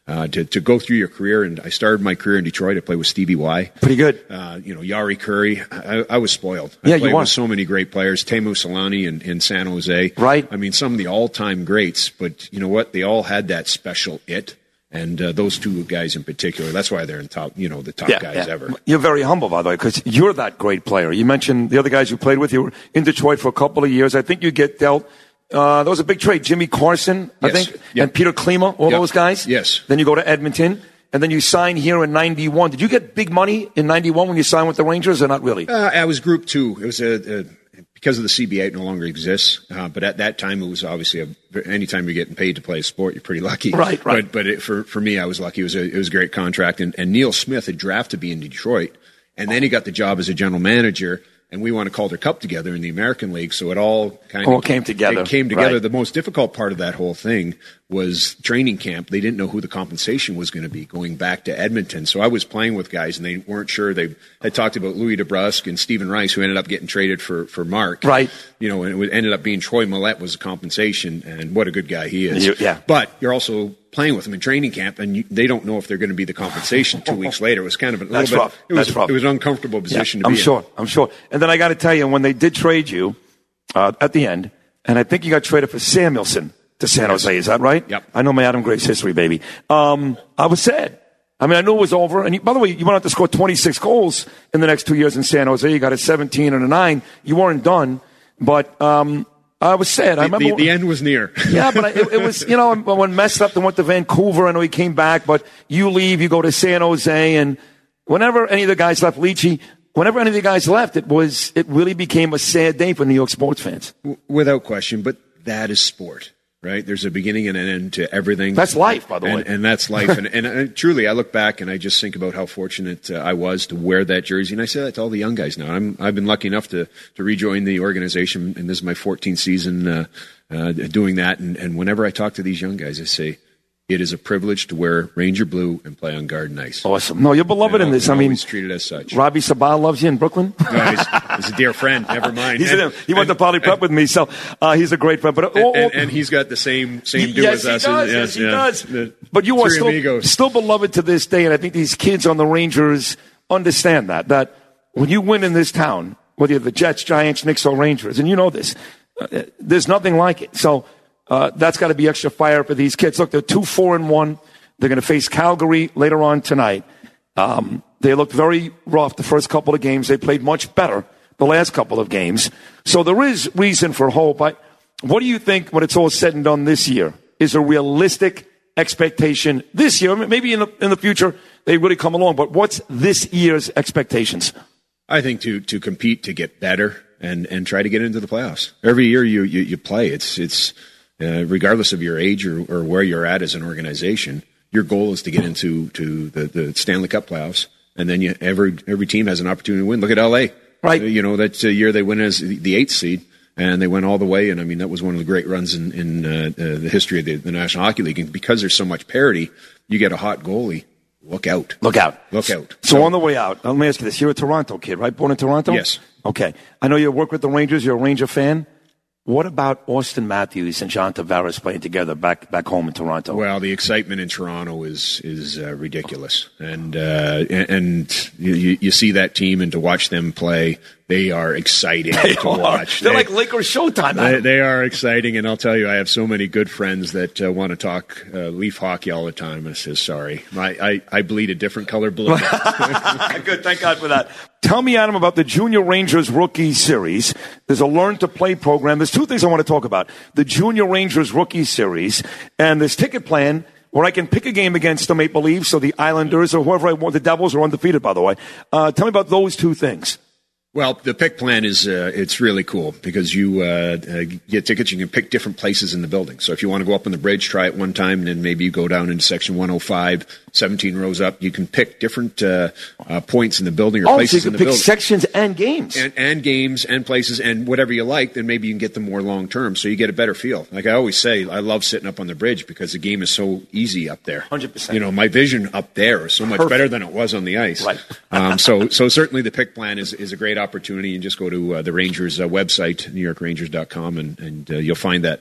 Uh, to, to go through your career, and I started my career in Detroit. I played with Stevie Y.
Pretty good.
Uh, you know, Yari Curry. I, I was spoiled. I
yeah,
played
you were.
with so many great players. Teemu Selanne in, in San Jose.
Right.
I mean, some of the all-time greats, but you know what? They all had that special it. And uh, those two guys in particular, that's why they're in top, you know, the top
yeah,
guys
yeah.
ever.
You're very humble, by the way, because you're that great player. You mentioned the other guys you played with. You were in Detroit for a couple of years. I think you get dealt. Uh, that was a big trade. Jimmy Carson, I
yes.
think,
yep.
and Peter Klima, all
yep.
those guys.
Yes.
Then you go to Edmonton, and then you sign here in ninety-one. Did you get big money in ninety-one when you signed with the Rangers, or not really?
Uh, I was Group Two. It was a, a because of the C B A, it no longer exists. Uh, but at that time, it was obviously a, anytime you're getting paid to play a sport, you're pretty lucky.
Right, right.
But but it, for for me, I was lucky. It was a it was a great contract. And, and Neil Smith had drafted me in Detroit, and then he got the job as a general manager. And we won a Calder Cup together in the American League, so it all kind of
all came together.
It came together.
Right.
The most difficult part of that whole thing was training camp. They didn't know who the compensation was going to be going back to Edmonton. So I was playing with guys, and they weren't sure. They had talked about Louis DeBrusque and Stephen Rice, who ended up getting traded for, for Mark.
Right.
You know, and it ended up being Troy Millette was the compensation, and what a good guy he is.
You, yeah.
But you're also playing with them in training camp, and you, they don't know if they're going to be the compensation two weeks later. It was kind of a little
That's
bit.
rough.
It was,
That's rough.
It was an uncomfortable position
yeah,
to be
I'm
in.
sure. I'm sure. And then I got to tell you, when they did trade you uh, at the end, and I think you got traded for Samuelson to San Jose. Is that right?
Yep.
I know my Adam Graves history, baby. Um, I was sad. I mean, I knew it was over. And you, by the way, you went out to score twenty-six goals in the next two years in San Jose. You got a seventeen and a nine. You weren't done, but um, I was sad.
The,
I remember
the, the end was near.
yeah, but I, it, it was, you know, when messed up and went to Vancouver, I know he came back, but you leave, you go to San Jose, and whenever any of the guys left, Leachy, whenever any of the guys left, it was, it really became a sad day for New York sports fans.
Without question, but that is sport. Right? There's a beginning and an end to everything.
That's life, by the
and,
way.
And that's life. and, and, and truly, I look back and I just think about how fortunate uh, I was to wear that jersey. And I say that to all the young guys now. I'm, I've been lucky enough to, to rejoin the organization, and this is my fourteenth season uh, uh, doing that. And, and whenever I talk to these young guys, I say, it is a privilege to wear Ranger blue and play on Garden Ice.
Awesome. No, you're beloved
and
in this.
I
mean,
always treated as such.
Robbie Sabah loves you in Brooklyn.
No, he's, he's a dear friend. Never mind.
he's
and,
a, he went and, to Poly Prep with me, so uh, he's a great friend. But uh,
and, and, and he's got the same same do
yes,
as us.
He does, yes,
yes,
he
yeah.
does.
The
but you are
still,
still beloved to this day, and I think these kids on the Rangers understand that. That when you win in this town, whether you're the Jets, Giants, Knicks, or Rangers, and you know this, uh, there's nothing like it. So uh, that's got to be extra fire for these kids. Look, they're two, four, and one. They're going to face Calgary later on tonight. Um, they looked very rough the first couple of games. They played much better the last couple of games. So there is reason for hope. I, what do you think, when it's all said and done this year, is a realistic expectation this year? Maybe in the, in the future they really come along, but what's this year's expectations?
I think to, to compete, to get better, and, and try to get into the playoffs. Every year you, you, you play, it's, it's uh, regardless of your age or, or where you're at as an organization, your goal is to get into to the, the Stanley Cup playoffs, and then you, every every team has an opportunity to win. Look at L A,
right?
You know, that uh, year they went as the eighth seed, and they went all the way. And I mean, that was one of the great runs in, in uh, uh, the history of the, the National Hockey League. And because there's so much parity, you get a hot goalie. Look out!
Look out!
Look out!
So, so on the way out, let me ask you this: you're a Toronto kid, right? Born in Toronto?
Yes.
Okay. I know you work with the Rangers. You're a Ranger fan. What about Austin Matthews and John Tavares playing together back back home in Toronto?
Well, the excitement in Toronto is is uh, ridiculous, and uh, and you, you see that team, and to watch them play, they are exciting
they
to
are.
watch.
They're
they,
like Lakers Showtime.
They, they are exciting, and I'll tell you, I have so many good friends that uh, want to talk uh, Leaf hockey all the time. I say, sorry, I, I I bleed a different color blue.
Good, thank God for that. Tell me, Adam, about the Junior Rangers Rookie Series. There's a Learn to Play program. There's two things I want to talk about. The Junior Rangers Rookie Series and this ticket plan where I can pick a game against the Maple Leafs or the Islanders or whoever I want. The Devils are undefeated, by the way. Uh, tell me about those two things.
Well, the pick plan is uh, it's really cool because you uh, uh, get tickets. You can pick different places in the building. So if you want to go up on the bridge, try it one time, and then maybe you go down into section one oh five, seventeen rows up. You can pick different uh, uh, points in the building or
oh,
places
so you
in
can
the
pick
building.
sections and games.
And, and games and places and whatever you like, then maybe you can get them more long term so you get a better feel. Like I always say, I love sitting up on the bridge because the game is so easy up there.
one hundred percent.
You know, my vision up there is so much
Perfect.
better than it was on the ice.
Right.
um, so, so certainly the pick plan is, is a great opportunity, and just go to uh, the Rangers uh, website, new york rangers dot com, and, and uh, you'll find that there.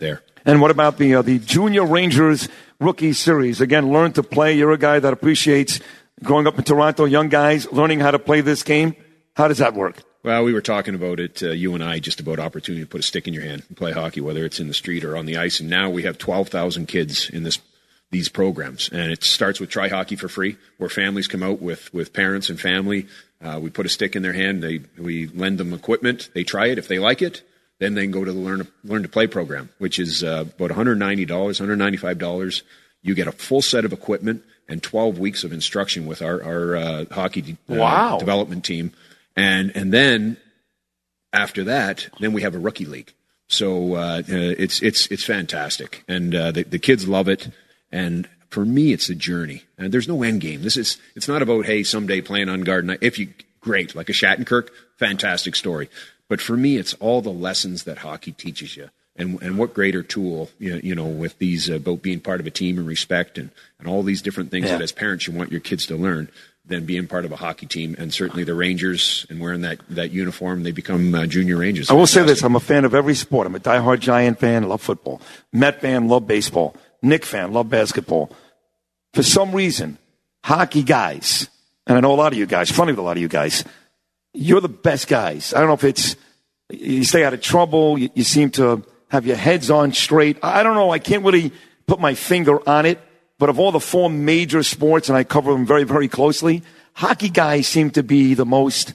And what about the uh, the Junior Rangers Rookie Series? Again, learn to play. You're a guy that appreciates growing up in Toronto, young guys learning how to play this game. How does that work?
Well, we were talking about it, uh, you and I, just about opportunity to put a stick in your hand and play hockey, whether it's in the street or on the ice. And now we have twelve thousand kids in this these programs. And it starts with Try Hockey for Free, where families come out with, with parents and family. Uh, we put a stick in their hand. They, we lend them equipment. They try it. If they like it, then they can go to the Learn to, Learn to Play program, which is uh, about one hundred ninety dollars, one hundred ninety-five dollars. You get a full set of equipment and twelve weeks of instruction with our, our uh, hockey uh,
wow.
development team. And and then after that, then we have a rookie league. So uh, it's it's it's fantastic, and uh, the the kids love it. And for me, it's a journey, and there's no end game. This is it's not about hey someday playing on Garden Night. If you great like a Shattenkirk, fantastic story. But for me, it's all the lessons that hockey teaches you, and and what greater tool you know, you know with these uh, about being part of a team and respect and and all these different things
yeah.
that as parents you want your kids to learn. Than being part of a hockey team, and certainly the Rangers and wearing that, that uniform, they become uh, junior Rangers.
I will say this, I'm a fan of every sport. I'm a diehard Giant fan, love football. Met fan, love baseball. Knick fan, love basketball. For some reason, hockey guys, and I know a lot of you guys, funny with a lot of you guys, you're the best guys. I don't know if it's, you stay out of trouble, you, you seem to have your heads on straight. I don't know, I can't really put my finger on it. But of all the four major sports, and I cover them very, very closely, hockey guys seem to be the most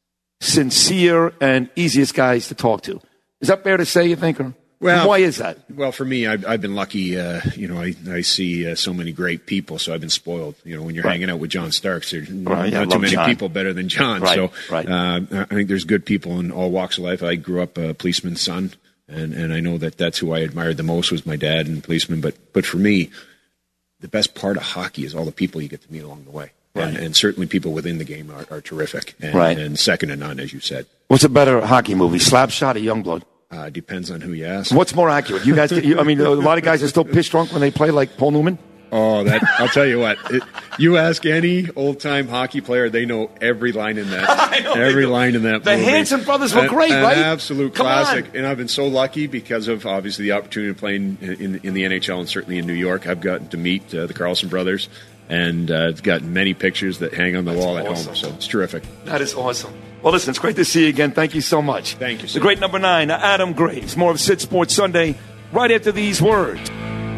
sincere and easiest guys to talk to. Is that fair to say, you think? Or
well,
why is that?
Well, for me, I've, I've been lucky. Uh, you know, I, I see uh, so many great people, so I've been spoiled. You know, when you're right. hanging out with John Starks, there's
right, yeah,
not too many
John.
people better than John.
Right,
so
right.
Uh, I think there's good people in all walks of life. I grew up a policeman's son, and, and I know that that's who I admired the most was my dad and policeman. But but for me, the best part of hockey is all the people you get to meet along the way.
Right.
And, and certainly people within the game are, are terrific. And,
right.
and second to none, as you said.
What's a better hockey movie, Slapshot or Youngblood?
Uh, depends on who you ask.
What's more accurate? You guys, you, I mean, a lot of guys are still piss drunk when they play like Paul Newman.
Oh, that I'll tell you what. It, you ask any old-time hockey player, they know every line in that.
know,
every line in that
the
movie.
The Hanson brothers were
an,
great,
an
right?
An absolute
Come
classic.
on.
And I've been so lucky because of, obviously, the opportunity of playing in, in the N H L and certainly in New York. I've gotten to meet uh, the Carlson brothers, and uh, I've got many pictures that hang on the
That's
wall
awesome.
at home. So it's terrific.
That is awesome. Well, listen, it's great to see you again. Thank you so much.
Thank you, sir.
The great number nine, Adam Graves. More of Sid Sports Sunday right after these words.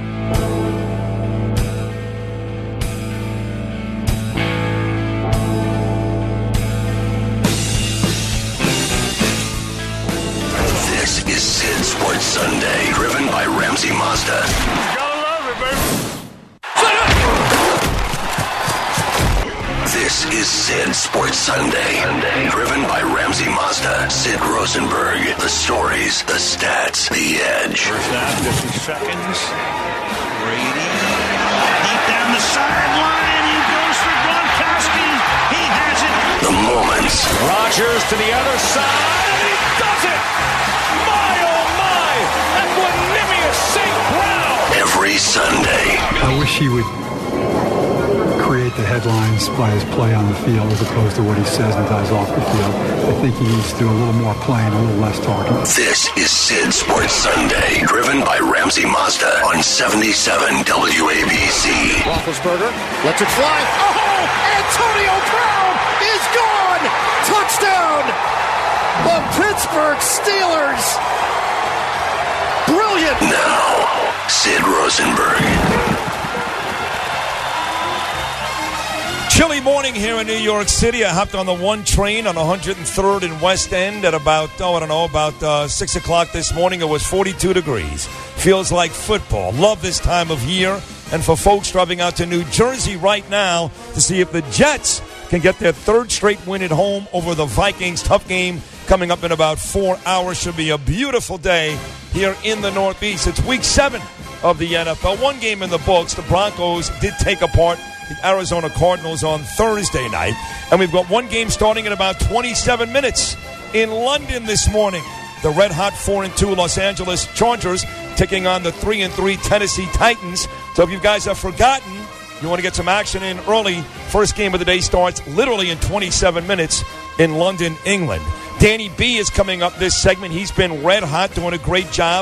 This is Sid Sports Sunday, driven by Ramsey Mazda.
Gotta love it, baby.
This is Sid Sports Sunday, driven by Ramsey Mazda. Sid Rosenberg, the stories, the stats, the edge.
First down, fifty seconds. Brady, deep down the sideline. He goes for Gronkowski. He has it.
The moments.
Rodgers to the other side, and he does it! My, oh my! Equanimous Saint Brown!
Every Sunday.
I wish he would create the headlines by his play on the field as opposed to what he says and does off the field. I think he needs to do a little more playing, a little less talking.
This is Sid Sports Sunday, driven by Ramsey Mazda on seventy-seven W A B C.
Roethlisberger lets it fly. Oh, Antonio Brown is gone! Touchdown! The Pittsburgh Steelers! Brilliant!
Now, Sid Rosenberg.
Chilly morning here in New York City. I hopped on the one train on one hundred third and West End at about, oh, I don't know, about uh, six o'clock this morning. It was forty-two degrees. Feels like football. Love this time of year. And for folks driving out to New Jersey right now to see if the Jets can get their third straight win at home over the Vikings. Tough game coming up in about four hours. Should be a beautiful day here in the Northeast. It's week seven of the N F L. One game in the books. The Broncos did take apart the Arizona Cardinals on Thursday night. And we've got one game starting in about twenty-seven minutes in London this morning. The red-hot four and two Los Angeles Chargers taking on the three and three Tennessee Titans. So if you guys have forgotten, you want to get some action in early, first game of the day starts literally in twenty-seven minutes in London, England. Danny B is coming up this segment. He's been red-hot, doing a great job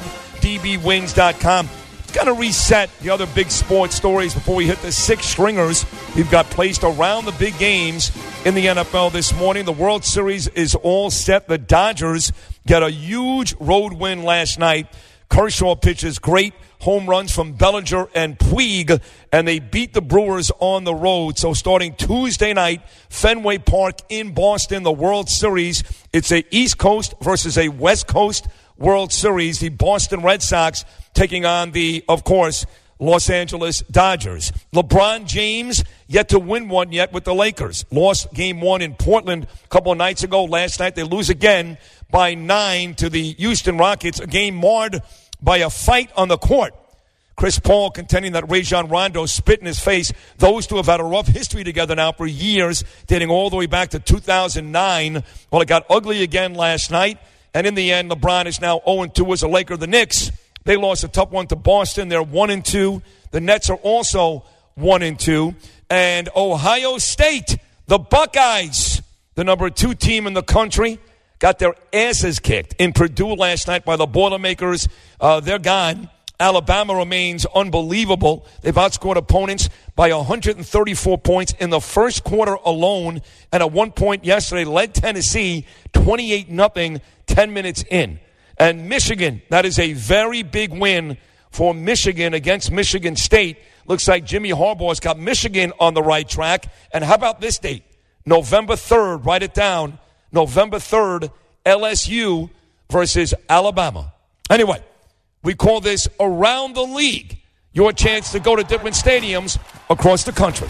d b wings dot com. Going to reset the other big sports stories before we hit the six stringers we've got placed around the big games in the N F L this morning. The World Series is all set. The Dodgers got a huge road win last night. Kershaw pitches great home runs from Bellinger and Puig, and they beat the Brewers on the road. So starting Tuesday night, Fenway Park in Boston, the World Series. It's a East Coast versus a West Coast World Series. The Boston Red Sox taking on the, of course, Los Angeles Dodgers. LeBron James yet to win one yet with the Lakers. Lost game one in Portland a couple of nights ago. Last night they lose again by nine to the Houston Rockets, a game marred by a fight on the court. Chris Paul contending that Rajon Rondo spit in his face. Those two have had a rough history together now for years, dating all the way back to two thousand nine. Well, it got ugly again last night, and in the end, LeBron is now oh and two as a Laker. The Knicks, they lost a tough one to Boston. They're one and two. The Nets are also one and two. And Ohio State, the Buckeyes, the number two team in the country, got their asses kicked in Purdue last night by the Boilermakers. Uh, they're gone. Alabama remains unbelievable. They've outscored opponents by one hundred thirty-four points in the first quarter alone, and at one point yesterday led Tennessee twenty-eight nothing ten minutes in. And Michigan, that is a very big win for Michigan against Michigan State. Looks like Jimmy Harbaugh's got Michigan on the right track. And how about this date? November third, write it down. November third, L S U versus Alabama. Anyway, we call this Around the League, your chance to go to different stadiums across the country.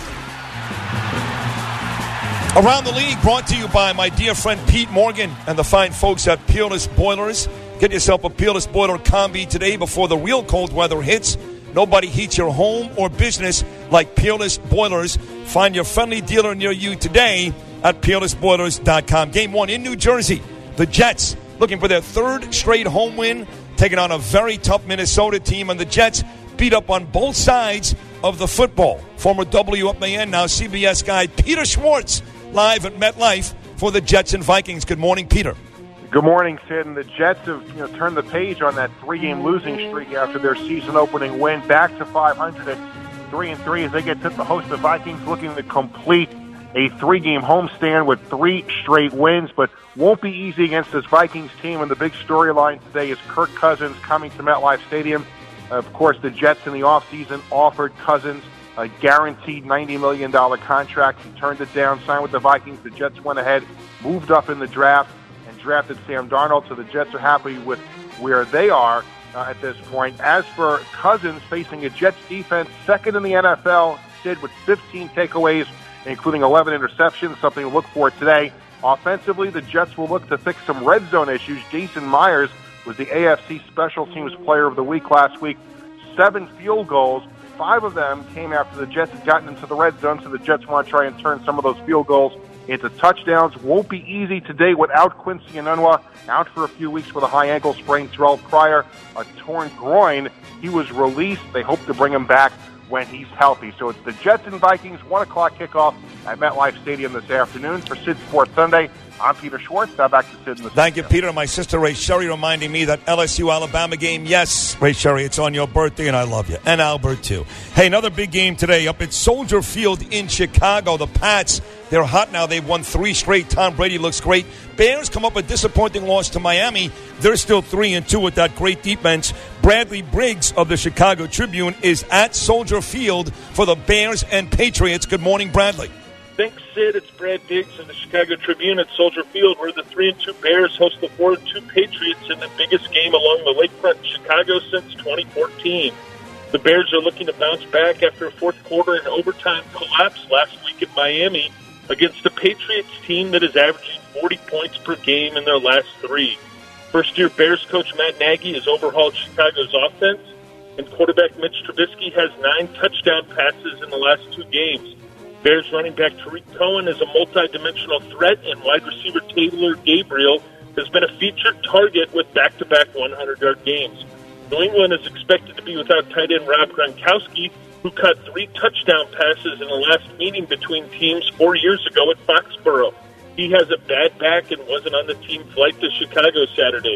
Around the League brought to you by my dear friend Pete Morgan and the fine folks at Peerless Boilers. Get yourself a Peerless Boiler Combi today before the real cold weather hits. Nobody heats your home or business like Peerless Boilers. Find your friendly dealer near you today at peerless boilers dot com. Game one in New Jersey. The Jets looking for their third straight home win, taking on a very tough Minnesota team, and the Jets beat up on both sides of the football. Former W F A N, now C B S guy Peter Schwartz, live at MetLife for the Jets and Vikings. Good morning, Peter.
Good morning, Sid. And the Jets have you know, turned the page on that three-game losing streak after their season-opening win, back to five hundred at three and three as they get to host the Vikings, looking to complete a three-game homestand with three straight wins, but won't be easy against this Vikings team. And the big storyline today is Kirk Cousins coming to MetLife Stadium. Of course, the Jets in the offseason offered Cousins a guaranteed ninety million dollars contract. He turned it down, signed with the Vikings. The Jets went ahead, moved up in the draft, and drafted Sam Darnold. So the Jets are happy with where they are uh, at this point. As for Cousins facing a Jets defense, second in the N F L, Sid, with fifteen takeaways, including eleven interceptions, something to look for today. Offensively, the Jets will look to fix some red zone issues. Jason Myers was the A F C Special Teams Player of the Week last week. Seven field goals. Five of them came after the Jets had gotten into the red zone, so the Jets want to try and turn some of those field goals into touchdowns. Won't be easy today without Quincy Enunwa, out for a few weeks with a high ankle sprain. Terrell Pryor, a torn groin. He was released. They hope to bring him back when he's healthy. So it's the Jets and Vikings, one o'clock kickoff at MetLife Stadium this afternoon. For Sid Sports Sunday, I'm Peter Schwartz. Now back to Sid in the
Thank studio. You, Peter. My sister Ray Sherry reminding me that L S U-Alabama game, yes, Ray Sherry, it's on your birthday, and I love you. And Albert, too. Hey, another big game today up at Soldier Field in Chicago. The Pats, they're hot now. They've won three straight. Tom Brady looks great. Bears come up with a disappointing loss to Miami. They're still three and two with that great defense. Bradley Briggs of the Chicago Tribune is at Soldier Field for the Bears and Patriots. Good morning, Bradley.
Thanks, Sid. It's Brad Diggs of the Chicago Tribune at Soldier Field, where the three and two Bears host the four and two Patriots in the biggest game along the lakefront in Chicago since twenty fourteen. The Bears are looking to bounce back after a fourth quarter and overtime collapse last week in Miami against a Patriots team that is averaging forty points per game in their last three. First-year Bears coach Matt Nagy has overhauled Chicago's offense, and quarterback Mitch Trubisky has nine touchdown passes in the last two games. Bears running back Tariq Cohen is a multi-dimensional threat, and wide receiver Taylor Gabriel has been a featured target with back-to-back hundred-yard games. New England is expected to be without tight end Rob Gronkowski, who caught three touchdown passes in the last meeting between teams four years ago at Foxborough. He has a bad back and wasn't on the team flight to Chicago Saturday.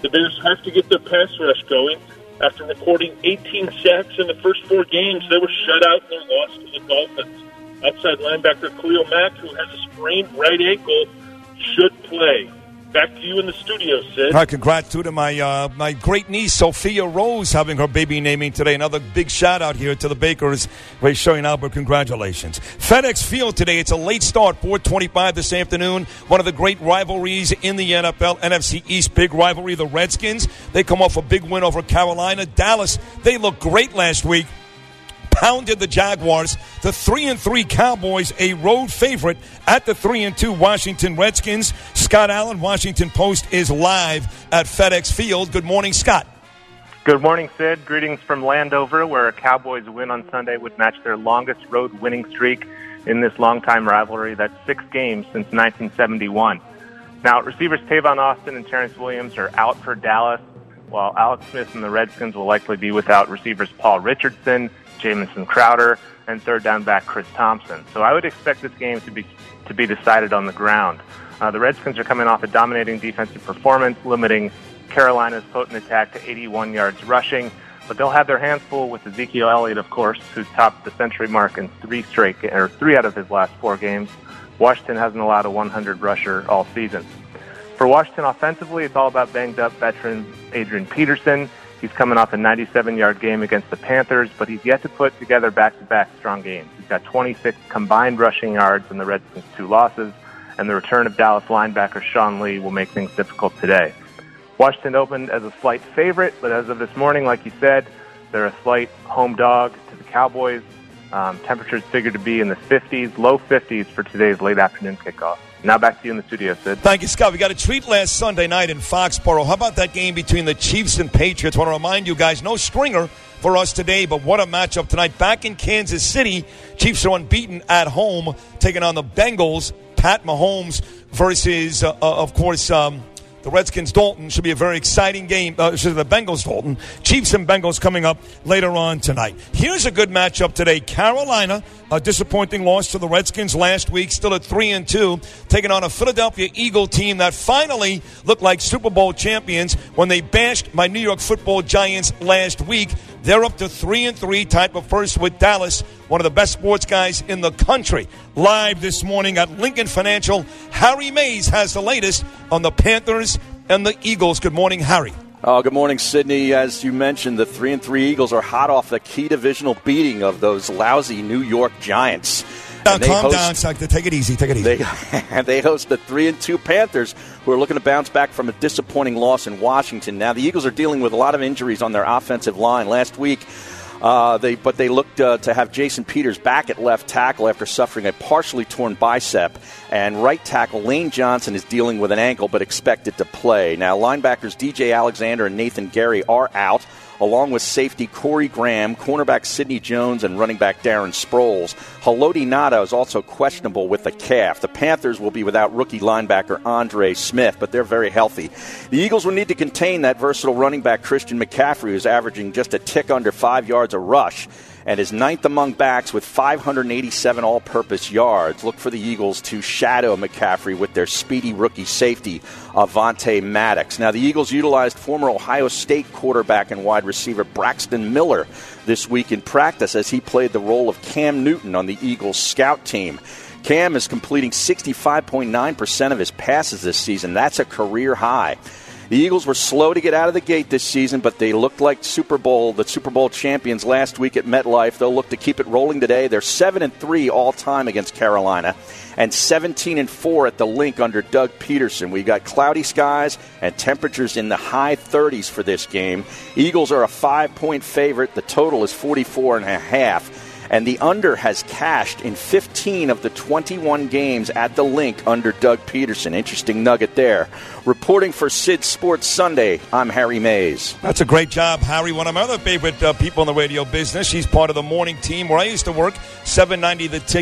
The Bears have to get their pass rush going. After recording eighteen sacks in the first four games, they were shut out in their loss to the Dolphins. Outside linebacker Khalil Mack, who has a sprained right ankle, should play. Back to you in the studio, Sid.
All right, congrats too to my uh, my great niece Sophia Rose having her baby naming today. Another big shout out here to the Bakers. Ray showing Albert, congratulations. FedEx Field today. It's a late start, four twenty-five this afternoon. One of the great rivalries in the N F L, N F C East big rivalry. The Redskins. They come off a big win over Carolina. Dallas. They looked great last week. Pounded the Jaguars. The three and three Cowboys, a road favorite at the three and two Washington Redskins. Scott Allen, Washington Post, is live at FedEx Field. Good morning, Scott.
Good morning, Sid. Greetings from Landover, where a Cowboys win on Sunday would match their longest road winning streak in this longtime rivalry. That's six games since nineteen seventy-one. Now, receivers Tavon Austin and Terrence Williams are out for Dallas, while Alex Smith and the Redskins will likely be without receivers Paul Richardson, Jamison Crowder, and third down back Chris Thompson. So I would expect this game to be to be decided on the ground. Uh, the Redskins are coming off a dominating defensive performance, limiting Carolina's potent attack to eighty-one yards rushing, but they'll have their hands full with Ezekiel Elliott, of course, who's topped the century mark in three straight or three out of his last four games. Washington hasn't allowed a one hundred rusher all season. For Washington offensively, it's all about banged-up veteran Adrian Peterson. He's coming off a ninety-seven-yard game against the Panthers, but he's yet to put together back-to-back strong games. He's got twenty-six combined rushing yards in the Redskins' two losses, and the return of Dallas linebacker Sean Lee will make things difficult today. Washington opened as a slight favorite, but as of this morning, like you said, they're a slight home dog to the Cowboys. Um, temperatures figured to be in the fifties, low fifties for today's late afternoon kickoff. Now back to you in the studio, Sid.
Thank you, Scott. We got a treat last Sunday night in Foxborough. How about that game between the Chiefs and Patriots? I want to remind you guys, no stringer for us today, but what a matchup tonight. Back in Kansas City, Chiefs are unbeaten at home, taking on the Bengals. Pat Mahomes versus, uh, uh, of course, um, the Redskins. Dalton. Should be a very exciting game. Uh, the Bengals Dalton. Chiefs and Bengals coming up later on tonight. Here's a good matchup today. Carolina, a disappointing loss to the Redskins last week, still at three and two, taking on a Philadelphia Eagle team that finally looked like Super Bowl champions when they bashed my New York Football Giants last week. They're up to three and three, tied for first with Dallas, one of the best sports guys in the country. Live this morning at Lincoln Financial, Harry Mays has the latest on the Panthers and the Eagles. Good morning, Harry.
Oh, good morning, Sydney. As you mentioned, the three and three Eagles are hot off the key divisional beating of those lousy New York Giants.
Now, calm host, down, Chuck. Take it easy. Take it easy.
They, they host the three and two Panthers, who are looking to bounce back from a disappointing loss in Washington. Now, the Eagles are dealing with a lot of injuries on their offensive line. Last week, uh, they but they looked uh, to have Jason Peters back at left tackle after suffering a partially torn bicep. And right tackle Lane Johnson is dealing with an ankle but expected to play. Now, linebackers D J Alexander and Nathan Gary are out, along with safety Corey Graham, cornerback Sidney Jones, and running back Darren Sproles. Haloti Ngata is also questionable with a calf. The Panthers will be without rookie linebacker Andre Smith, but they're very healthy. The Eagles will need to contain that versatile running back Christian McCaffrey, who's averaging just a tick under five yards a rush, and is ninth among backs with five hundred eighty-seven all-purpose yards. Look for the Eagles to shadow McCaffrey with their speedy rookie safety, Avonte Maddox. Now, the Eagles utilized former Ohio State quarterback and wide receiver Braxton Miller this week in practice as he played the role of Cam Newton on the Eagles scout team. Cam is completing sixty-five point nine percent of his passes this season. That's a career high. The Eagles were slow to get out of the gate this season, but they looked like Super Bowl, the Super Bowl champions last week at MetLife. They'll look to keep it rolling today. They're seven and three all time against Carolina, and seventeen and four at the Link under Doug Peterson. We got cloudy skies and temperatures in the high thirties for this game. Eagles are a five-point favorite. The total is forty-four and a half. And the under has cashed in fifteen of the twenty-one games at the Link under Doug Peterson. Interesting nugget there. Reporting for Sid Sports Sunday, I'm Harry Mays.
That's a great job, Harry. One of my other favorite uh, people in the radio business. She's part of the morning team where I used to work, seven ninety The Ticket.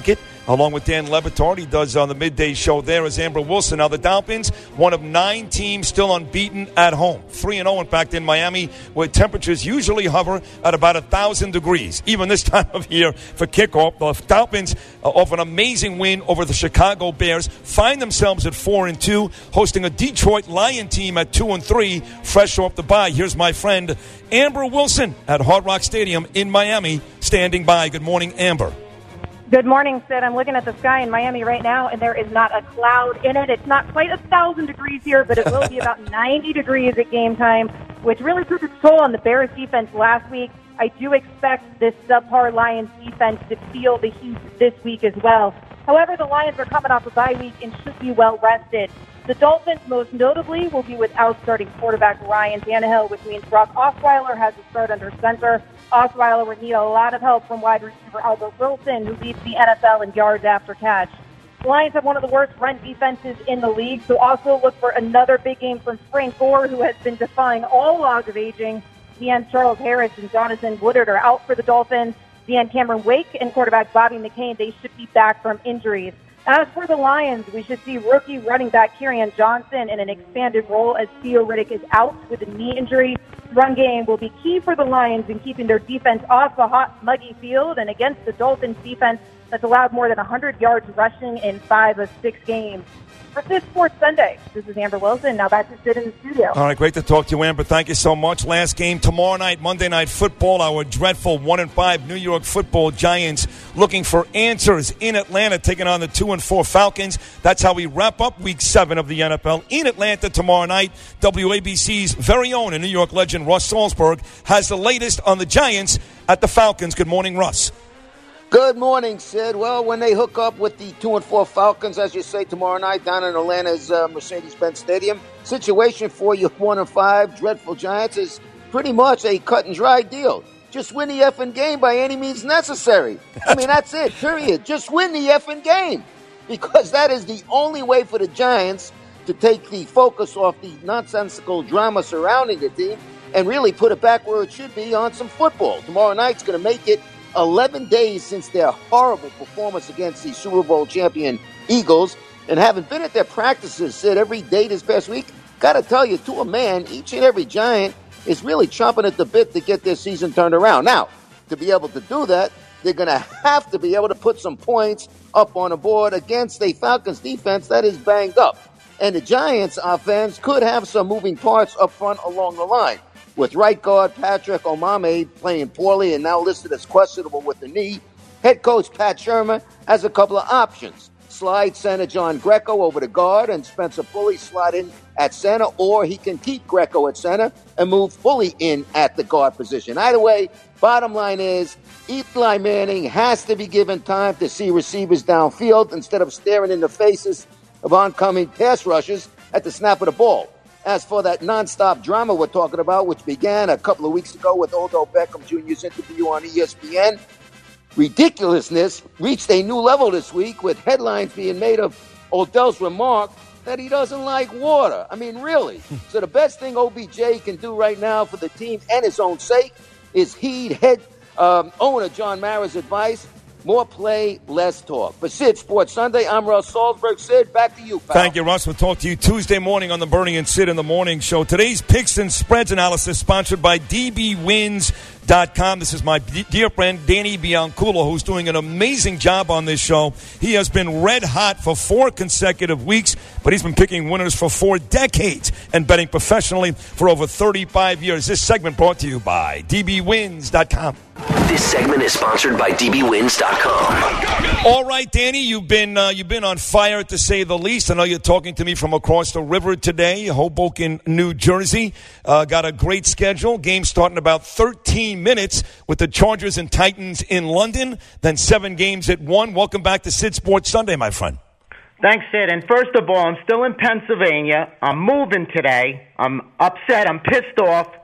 along with Dan Lebitard. He does on the midday show there as Amber Wilson. Now, the Dolphins, one of nine teams still unbeaten at home. three and oh, in fact, in Miami, where temperatures usually hover at about one thousand degrees. Even this time of year for kickoff, the Dolphins, uh, off an amazing win over the Chicago Bears, find themselves at four and two, hosting a Detroit Lion team at two and three, fresh off the bye. Here's my friend Amber Wilson at Hard Rock Stadium in Miami, standing by. Good morning, Amber.
Good morning, Sid. I'm looking at the sky in Miami right now, and there is not a cloud in it. It's not quite a thousand degrees here, but it will be about ninety degrees at game time, which really took its toll on the Bears defense last week. I do expect this subpar Lions defense to feel the heat this week as well. However, the Lions are coming off a bye week and should be well rested. The Dolphins, most notably, will be without starting quarterback Ryan Tannehill, which means Brock Osweiler has to start under center. Osweiler would need a lot of help from wide receiver Albert Wilson, who leads the N F L in yards after catch. The Lions have one of the worst run defenses in the league, so also look for another big game from Frank Gore, who has been defying all laws of aging. The end Charles Harris and Jonathan Woodard are out for the Dolphins. The end Cameron Wake and quarterback Bobby McCain, they should be back from injuries. As for the Lions, we should see rookie running back Kerryon Johnson in an expanded role as Theo Riddick is out with a knee injury. Run game will be key for the Lions in keeping their defense off a hot, muggy field and against the Dolphins defense that's allowed more than one hundred yards rushing in five of six games. For Sid Sports Sunday, this is Amber Wilson. Now back to Sid in the studio.
All right, great to talk to you, Amber. Thank you so much. Last game tomorrow night, Monday Night Football. Our dreadful one and five New York Football Giants looking for answers in Atlanta, taking on the two and four Falcons. That's how we wrap up Week Seven of the N F L in Atlanta tomorrow night. W A B C's very own and New York legend Russ Salzberg has the latest on the Giants at the Falcons. Good morning, Russ.
Good morning, Sid. Well, when they hook up with the two and four Falcons, as you say, tomorrow night down in Atlanta's uh, Mercedes-Benz Stadium, situation for you one and five dreadful Giants is pretty much a cut and dry deal. Just win the effing game by any means necessary. I mean, that's it, period. Just win the effing game. Because that is the only way for the Giants to take the focus off the nonsensical drama surrounding the team and really put it back where it should be on some football. Tomorrow night's going to make it eleven days since their horrible performance against the Super Bowl champion Eagles, and having been at their practices, Sid, every day this past week, got to tell you, to a man, each and every Giant is really chomping at the bit to get their season turned around. Now, to be able to do that, they're going to have to be able to put some points up on the board against a Falcons defense that is banged up. And the Giants offense could have some moving parts up front along the line. With right guard Patrick Omameh playing poorly and now listed as questionable with the knee, head coach Pat Shermer has a couple of options. Slide center John Greco over to guard and Spencer Pulley slide in at center, or he can keep Greco at center and move Pulley in at the guard position. Either way, bottom line is Eli Manning has to be given time to see receivers downfield instead of staring in the faces of oncoming pass rushers at the snap of the ball. As for that nonstop drama we're talking about, which began a couple of weeks ago with Odell Beckham Junior's interview on E S P N, ridiculousness reached a new level this week with headlines being made of Odell's remark that he doesn't like water. I mean, really. So the best thing O B J can do right now for the team and his own sake is heed head um, owner John Mara's advice. More play, less talk. For Sid Sports Sunday, I'm Russ Salzberg. Sid, back to you, pal.
Thank you, Russ. We'll talk to you Tuesday morning on the Bernie and Sid in the Morning Show. Today's Picks and Spreads analysis sponsored by D B Wins dot com. This is my dear friend Danny Bianculo, who's doing an amazing job on this show. He has been red hot for four consecutive weeks, but he's been picking winners for four decades and betting professionally for over thirty-five years. This segment brought to you by D B Wins dot com.
This segment is sponsored by D B Wins dot com.
All right, Danny, you've been uh, you've been on fire, to say the least. I know you're talking to me from across the river today, Hoboken, New Jersey. Uh, got a great schedule. Game starting about thirteen minutes with the Chargers and Titans in London, then seven games at one. Welcome back to Sid Sports Sunday, my friend.
Thanks, Sid. And first of all, I'm still in Pennsylvania. I'm moving today. I'm upset. I'm pissed off.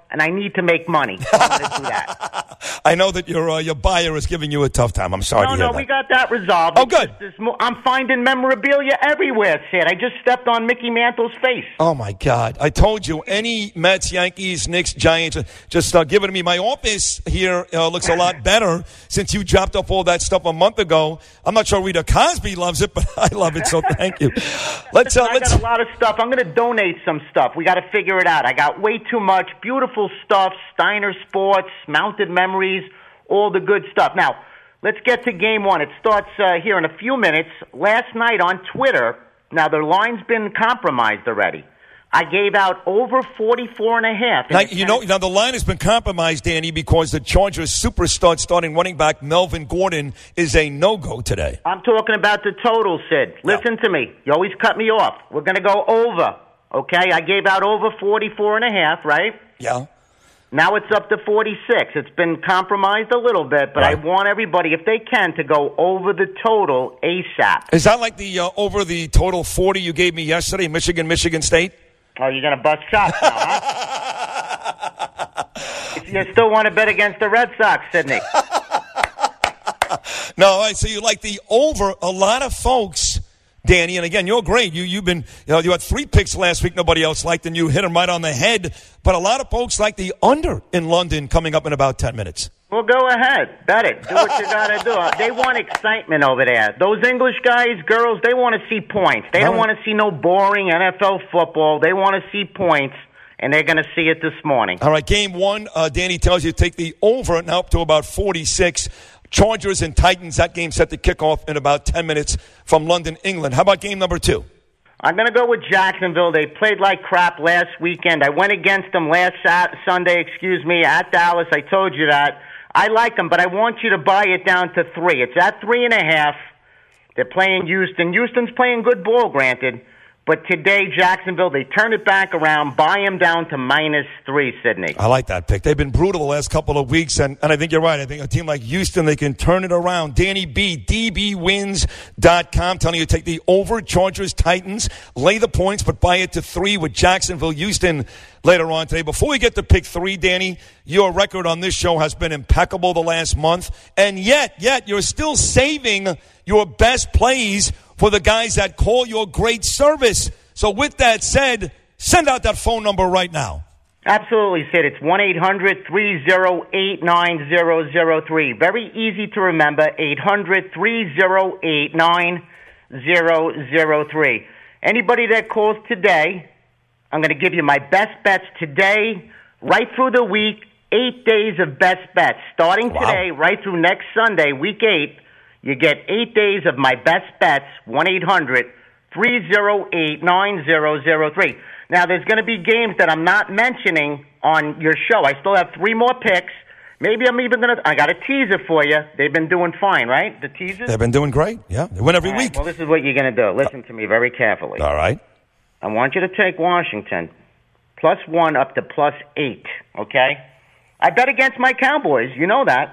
and I need to make money. So I'm going to do that.
I know that your uh, your buyer is giving you a tough time. I'm sorry
no,
to hear
no,
that.
we got that resolved.
Oh,
It's
good.
just this mo- I'm finding memorabilia everywhere, Sid. I just stepped on Mickey Mantle's face.
Oh, my God. I told you, any Mets, Yankees, Knicks, Giants, uh, just uh, give it to me. My office here uh, looks a lot better since you dropped off all that stuff a month ago. I'm not sure Rita Cosby loves it, but I love it, so thank you. Let's. Uh,
I
let's.
got a lot of stuff. I'm going to donate some stuff. We got to figure it out. I got way too much. Beautiful stuff, Steiner Sports, Mounted Memories, all the good stuff. Now, let's get to game one. It starts uh, here in a few minutes. Last night on Twitter, now the line's been compromised already. I gave out over forty-four and a half.
Now, you know, now the line has been compromised, Danny, because the Chargers superstar starting running back Melvin Gordon is a no-go today.
I'm talking about the total, Sid. Listen to me. You always cut me off. We're going to go over, okay? I gave out over forty-four and a half, right?
Yeah.
Now it's up to forty-six. It's been compromised a little bit, but right. I want everybody, if they can, to go over the total ASAP.
Is that like the uh, over the total forty you gave me yesterday, Michigan, Michigan State?
Oh, you're going to bust shots now, huh? You still want to bet against the Red Sox, Sidney?
No, I so you like the over. A lot of folks, Danny, and again, you're great. You, you've been, you know, you had three picks last week nobody else liked, and you hit them right on the head. But a lot of folks like the under in London coming up in about ten minutes.
Well, go ahead. Bet it. Do what you got to do. They want excitement over there. Those English guys, girls, they want to see points. They don't want to see no boring N F L football. They want to see points, and they're going to see it this morning.
All right, game one, uh, Danny tells you to take the over, now up to about forty-six. Chargers and Titans, that game set to kick off in about ten minutes from London, England. How about game number two?
I'm going to go with Jacksonville. They played like crap last weekend. I went against them last Sat- Sunday, excuse me, at Dallas. I told you that. I like them, but I want you to buy it down to three. It's at three and a half. They're playing Houston. Houston's playing good ball, granted. But today, Jacksonville, they turn it back around, buy them down to minus three, Sydney.
I like that pick. They've been brutal the last couple of weeks, and, and I think you're right. I think a team like Houston, they can turn it around. Danny B, D B wins dot com, telling you to take the over, Chargers, Titans, lay the points, but buy it to three with Jacksonville, Houston later on today. Before we get to pick three, Danny, your record on this show has been impeccable the last month, and yet, yet, you're still saving your best plays for the guys that call your great service. So with that said, send out that phone number right now.
Absolutely, Sid. It's one eight hundred three oh eight nine zero zero three. Very easy to remember, eight hundred three oh eight nine zero zero three. Anybody that calls today, I'm going to give you my best bets today, right through the week, eight days of best bets. Starting
Wow.
today, right through next Sunday, week eight, you get eight days of my best bets, one eight hundred three oh eight nine zero zero three. Now, there's going to be games that I'm not mentioning on your show. I still have three more picks. Maybe I'm even going to – I got a teaser for you. They've been doing fine, right, the teasers?
They've been doing great. Yeah, they win every
All right,
week.
well, this is what you're going to do. Listen to me very carefully.
All right.
I want you to take Washington plus one up to plus eight, okay? I bet against my Cowboys. You know that.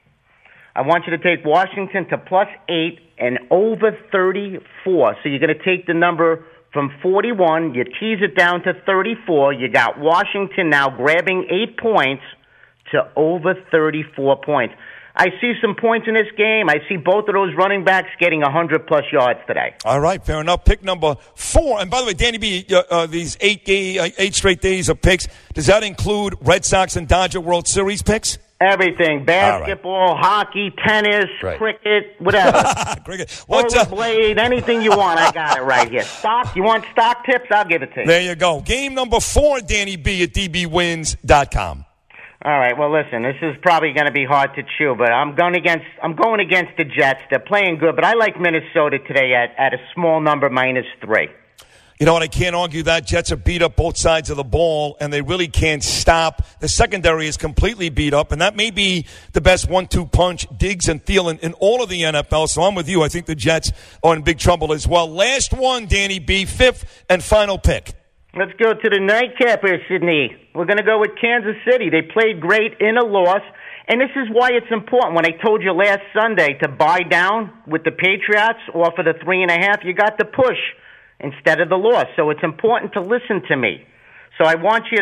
I want you to take Washington to plus eight and over thirty-four. So you're going to take the number from forty-one. You tease it down to thirty-four. You got Washington now grabbing eight points to over thirty-four points. I see some points in this game. I see both of those running backs getting one hundred plus yards today.
All right, fair enough. Pick number four. And by the way, Danny B, uh, uh, these eight, gay, uh, eight straight days of picks, does that include Red Sox and Dodger World Series picks?
Everything. Basketball, right. Hockey, tennis, right. cricket, whatever.
Cricket. What's
uh, blade, anything you want, I got it right here. Stock, you want stock tips? I'll give it to you.
There you go. Game number four, Danny B at D B wins dot com.
All right, well, listen, this is probably going to be hard to chew, but I'm going against I'm going against the Jets. They're playing good, but I like Minnesota today at, at a small number, minus three.
You know what? I can't argue that. Jets are beat up both sides of the ball, and they really can't stop. The secondary is completely beat up, and that may be the best one two punch, Diggs and Thielen, in all of the N F L. So I'm with you. I think the Jets are in big trouble as well. Last one, Danny B, fifth and final pick.
Let's go to the nightcap here, Sydney. We're going to go with Kansas City. They played great in a loss, and this is why it's important. When I told you last Sunday to buy down with the Patriots or for the three and a half, you got the push instead of the loss. So it's important to listen to me. So I want you to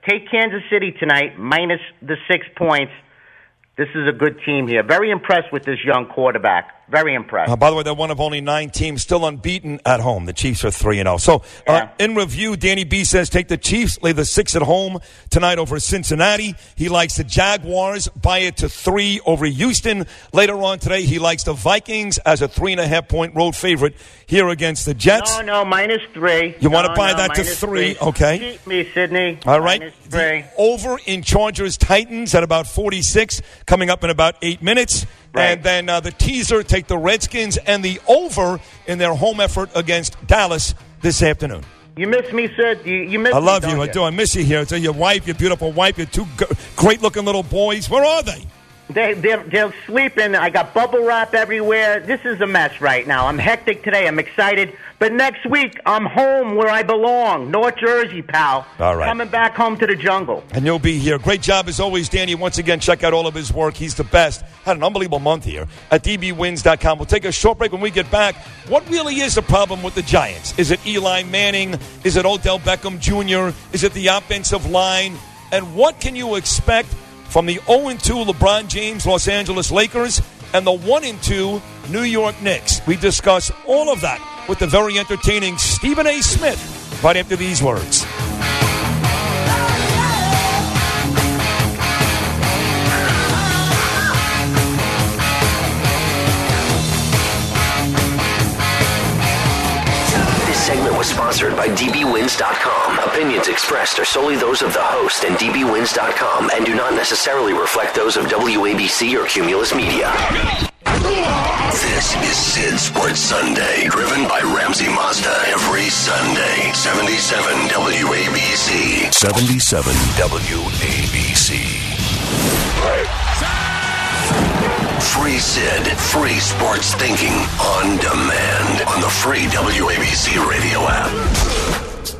Take Kansas City tonight, minus the six points. This is a good team here. Very impressed with this young quarterback. Very impressed.
Uh, by the way, they're one of only nine teams still unbeaten at home. The Chiefs are three and oh. So, uh, in review, Danny B says take the Chiefs, lay the six at home tonight over Cincinnati. He likes the Jaguars, buy it to three over Houston. Later on today, he likes the Vikings as a three and a half point road favorite here against the Jets.
No, no, minus three.
You want to
no,
buy
no,
that to
three.
three? Okay.
Cheat me, Sydney.
All right.
Minus three.
The over in Chargers Titans at about forty-six, coming up in about eight minutes. Right. And then uh, the teaser, take the Redskins and the over in their home effort against Dallas this afternoon.
You miss me, Sid? You, you miss
I
me,
love
don't
you.
you.
I do. I miss you here. So your wife, your beautiful wife, your two g- great-looking little boys. Where are they?
They, they're, they're sleeping. I got bubble wrap everywhere. This is a mess right now. I'm hectic today. I'm excited. But next week, I'm home where I belong. North Jersey, pal.
All right.
Coming back home to the jungle.
And you'll be here. Great job as always, Danny. Once again, check out all of his work. He's the best. Had an unbelievable month here at d b wins dot com. We'll take a short break. When we get back, what really is the problem with the Giants? Is it Eli Manning? Is it Odell Beckham Junior? Is it the offensive line? And what can you expect from the oh and two LeBron James Los Angeles Lakers and the one and two New York Knicks? We discuss all of that with the very entertaining Stephen A. Smith right after these words.
This segment was sponsored by d b wins dot com. Opinions expressed are solely those of the host and d b wins dot com and do not necessarily reflect those of W A B C or Cumulus Media. This is Sid Sports Sunday, driven by Ramsey Mazda every Sunday. seventy-seven W A B C. seventy-seven W A B C. Free Sid, free sports thinking on demand on the free W A B C radio app.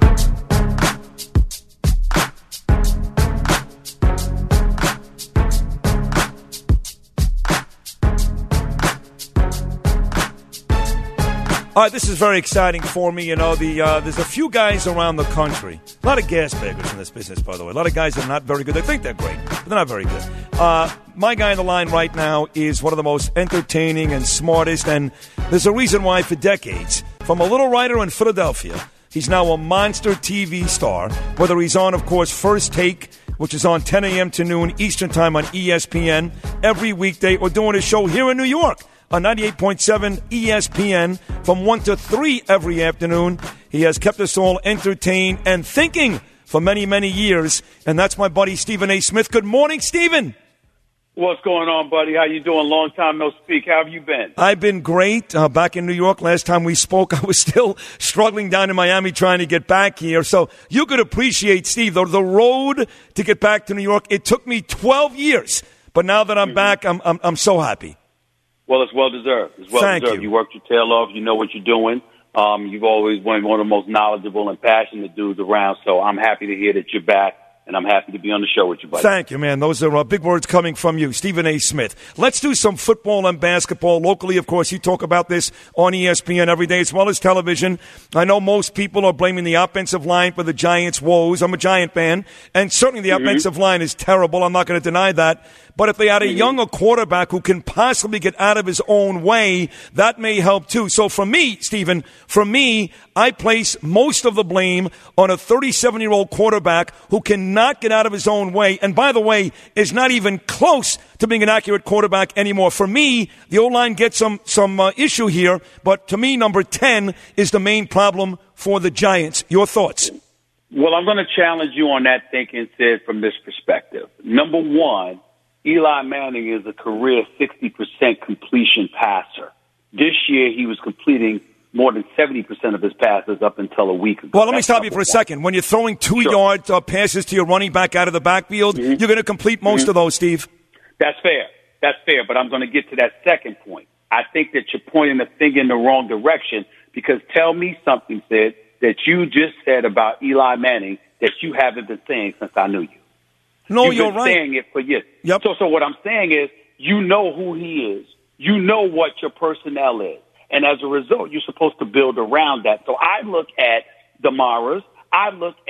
All right, this is very exciting for me. You know, the uh, there's a few guys around the country. A lot of gas baggers in this business, by the way. A lot of guys that are not very good. They think they're great, but they're not very good. Uh, my guy on the line right now is one of the most entertaining and smartest, and there's a reason why for decades. From a little writer in Philadelphia, he's now a monster T V star, whether he's on, of course, First Take, which is on ten a.m. to noon Eastern Time on E S P N every weekday, or doing a show here in New York on ninety-eight point seven E S P N from one to three every afternoon. He has kept us all entertained and thinking for many, many years, and that's my buddy Stephen A. Smith. Good morning, Stephen.
What's going on, buddy? How you doing? Long time no speak. How have you been?
I've been great. Uh, back in New York, last time we spoke, I was still struggling down in Miami trying to get back here. So you could appreciate, Steve, the, the road to get back to New York, it took me twelve years. But now that I'm mm-hmm. back, I'm, I'm I'm so happy.
Well, it's well deserved. It's well
Thank
deserved.
You.
You worked your tail off. You know what you're doing. Um, you've always been one of the most knowledgeable and passionate dudes around. So I'm happy to hear that you're back, and I'm happy to be on the show with you, buddy.
Thank you, man. Those are uh, big words coming from you, Stephen A. Smith. Let's do some football and basketball. Locally, of course, you talk about this on E S P N every day as well as television. I know most people are blaming the offensive line for the Giants' woes. I'm a Giant fan, and certainly the mm-hmm. offensive line is terrible. I'm not going to deny that. But if they had a younger quarterback who can possibly get out of his own way, that may help too. So for me, Stephen, for me, I place most of the blame on a thirty-seven-year-old quarterback who cannot get out of his own way. And by the way, is not even close to being an accurate quarterback anymore. For me, the O-line gets some, some uh, issue here. But to me, number ten is the main problem for the Giants. Your thoughts?
Well, I'm going to challenge you on that thinking, Sid, from this perspective. Number one, Eli Manning is a career sixty percent completion passer. This year, he was completing more than seventy percent of his passes up until a week ago.
Well, let me stop you for a second. When you're throwing two-yard sure. uh, passes to your running back out of the backfield, mm-hmm. you're going to complete most mm-hmm. of those, Steve.
That's fair. That's fair, but I'm going to get to that second point. I think that you're pointing the finger in the wrong direction because tell me something, Sid, that you just said about Eli Manning that you haven't been saying since I knew you.
No,
You've
you're
been
right.
saying it for years.
Yep.
So, so what I'm saying is, you know who he is. You know what your personnel is, and as a result, you're supposed to build around that. So I look at the Maras, I look at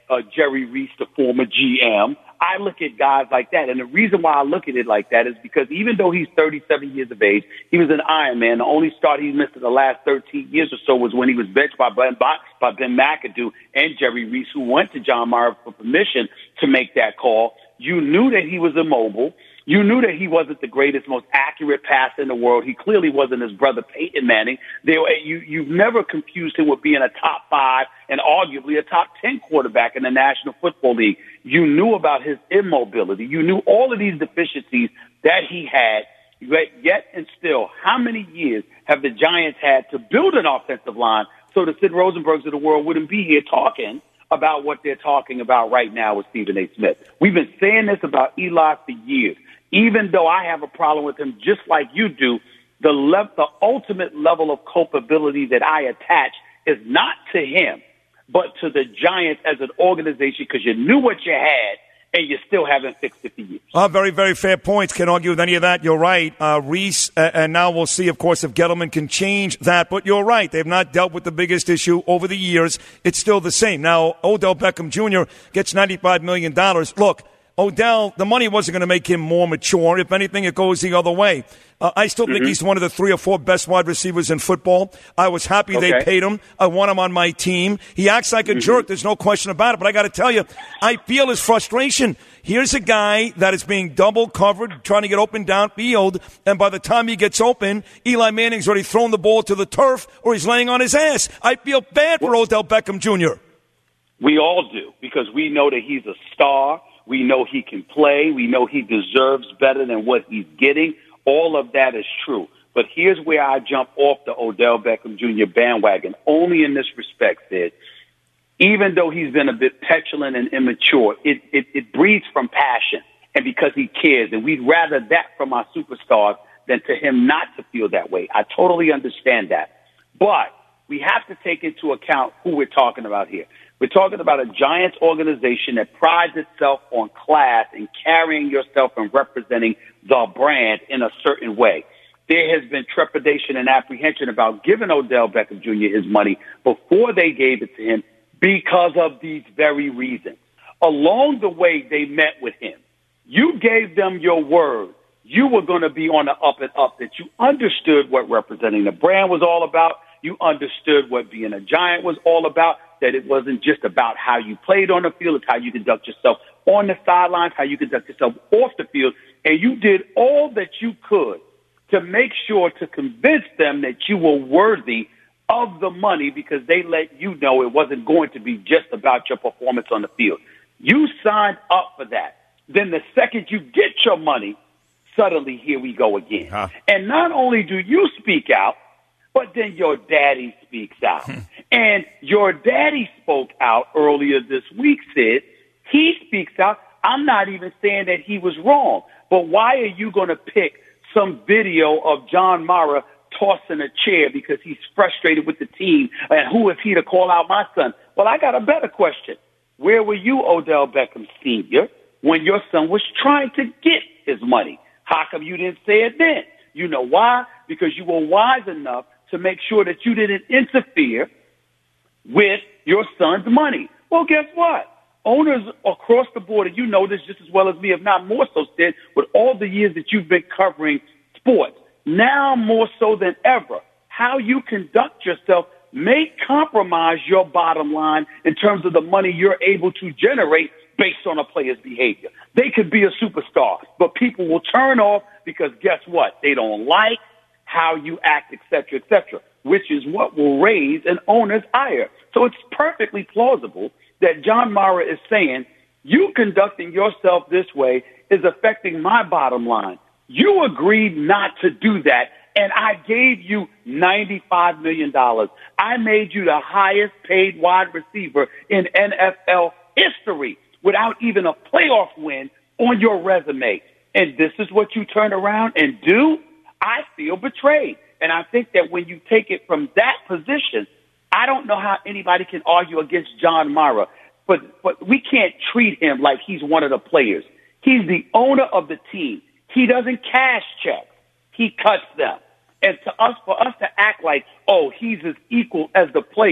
uh, Jerry Reese, the former G M. I look at guys like that. And the reason why I look at it like that is because even though he's thirty-seven years of age, he was an Iron Man. The only start he's missed in the last thirteen years or so was when he was benched by Ben, by Ben McAdoo and Jerry Reese, who went to John Mara for permission to make that call. You knew that he was immobile. You knew that he wasn't the greatest, most accurate passer in the world. He clearly wasn't his brother Peyton Manning. They, you, you've never confused him with being a top five and arguably a top ten quarterback in the National Football League. You knew about his immobility. You knew all of these deficiencies that he had. Yet and still, how many years have the Giants had to build an offensive line so the Sid Rosenbergs of the world wouldn't be here talking about what they're talking about right now with Stephen A. Smith? We've been saying this about Eli for years. Even though I have a problem with him just like you do, the, le- the ultimate level of culpability that I attach is not to him, but to the Giants as an organization, because you knew what you had and you still haven't fixed it for years.
Uh, very, very fair points. Can't argue with any of that. You're right. Uh, Reese, uh, and now we'll see, of course, if Gettleman can change that. But you're right. They've not dealt with the biggest issue over the years. It's still the same. Now, Odell Beckham Junior gets ninety-five million dollars. Look, Odell, the money wasn't going to make him more mature. If anything, it goes the other way. Uh, I still think mm-hmm. he's one of the three or four best wide receivers in football. I was happy okay. they paid him. I want him on my team. He acts like a mm-hmm. jerk. There's no question about it. But I got to tell you, I feel his frustration. Here's a guy that is being double covered, trying to get open downfield, and by the time he gets open, Eli Manning's already thrown the ball to the turf or he's laying on his ass. I feel bad for Odell Beckham Junior
We all do, because we know that he's a star. We know he can play. We know he deserves better than what he's getting. All of that is true. But here's where I jump off the Odell Beckham Junior bandwagon, only in this respect, Sid. Even though he's been a bit petulant and immature, it, it, it breeds from passion and because he cares. And we'd rather that from our superstars than to him not to feel that way. I totally understand that. But we have to take into account who we're talking about here. We're talking about a Giants organization that prides itself on class and carrying yourself and representing the brand in a certain way. There has been trepidation and apprehension about giving Odell Beckham Junior his money before they gave it to him because of these very reasons. Along the way they met with him, you gave them your word. You were going to be on the up and up, that you understood what representing the brand was all about. You understood what being a Giant was all about, that it wasn't just about how you played on the field, it's how you conduct yourself on the sidelines, how you conduct yourself off the field. And you did all that you could to make sure to convince them that you were worthy of the money, because they let you know it wasn't going to be just about your performance on the field. You signed up for that. Then the second you get your money, suddenly here we go again. Huh. And not only do you speak out, but then your daddy speaks out. And your daddy spoke out earlier this week, Sid. He speaks out. I'm not even saying that he was wrong, but why are you going to pick some video of John Mara tossing a chair because he's frustrated with the team, and who is he to call out my son? Well, I got a better question. Where were you, Odell Beckham Senior, when your son was trying to get his money? How come you didn't say it then? You know why? Because you were wise enough to make sure that you didn't interfere with your son's money. Well, guess what? Owners across the board, and you know this just as well as me, if not more so, Sid, with all the years that you've been covering sports, now more so than ever, how you conduct yourself may compromise your bottom line in terms of the money you're able to generate based on a player's behavior. They could be a superstar, but people will turn off because guess what? They don't like how you act, et cetera, et cetera, which is what will raise an owner's ire. So it's perfectly plausible that John Mara is saying, you conducting yourself this way is affecting my bottom line. You agreed not to do that, and I gave you ninety-five million dollars. I made you the highest paid wide receiver in N F L history without even a playoff win on your resume. And this is what you turn around and do? I feel betrayed. And I think that when you take it from that position, I don't know how anybody can argue against John Mara, but, but we can't treat him like he's one of the players. He's the owner of the team. He doesn't cash checks. He cuts them. And to us, for us to act like, oh, he's as equal as the player,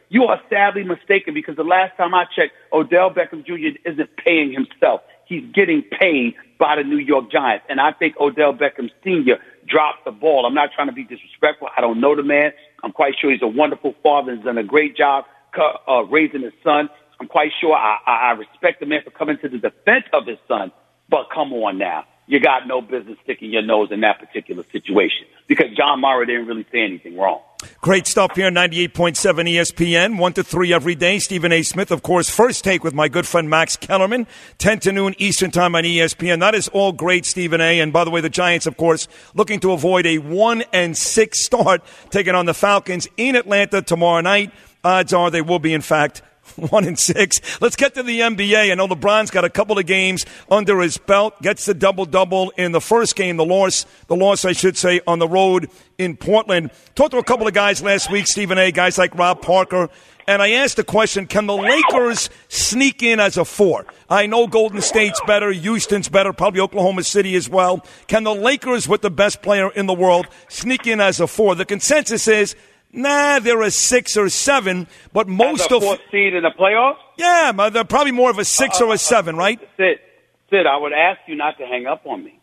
You are sadly mistaken because the last time I checked, Odell Beckham Junior isn't paying himself. He's getting paid by the New York Giants. And I think Odell Beckham Senior dropped the ball. I'm not trying to be disrespectful. I don't know the man. I'm quite sure he's a wonderful father and has done a great job uh, raising his son. I'm quite sure I, I respect the man for coming to the defense of his son. But come on now. You got no business sticking your nose in that particular situation because John Mara didn't really say anything wrong.
Great stuff here, ninety-eight point seven E S P N, one to three every day. Stephen A. Smith, of course, first take with my good friend Max Kellerman, ten to noon Eastern time on E S P N. That is all great, Stephen A. And by the way, the Giants, of course, looking to avoid a one and six start, taking on the Falcons in Atlanta tomorrow night. Odds are they will be, in fact, One and six. Let's get to the N B A. I know LeBron's got a couple of games under his belt. Gets the double-double in the first game, the loss, the loss, I should say, on the road in Portland. Talked to a couple of guys last week, Stephen A., guys like Rob Parker, and I asked the question, can the Lakers sneak in as a four? I know Golden State's better, Houston's better, probably Oklahoma City as well. Can the Lakers, with the best player in the world, sneak in as a four? The consensus is, nah, they're a six or seven, but most
As a
of
fourth seed in the playoffs.
Yeah, they're probably more of a six uh, or a seven, right?
Sid, Sid, I would ask you not to hang up on me.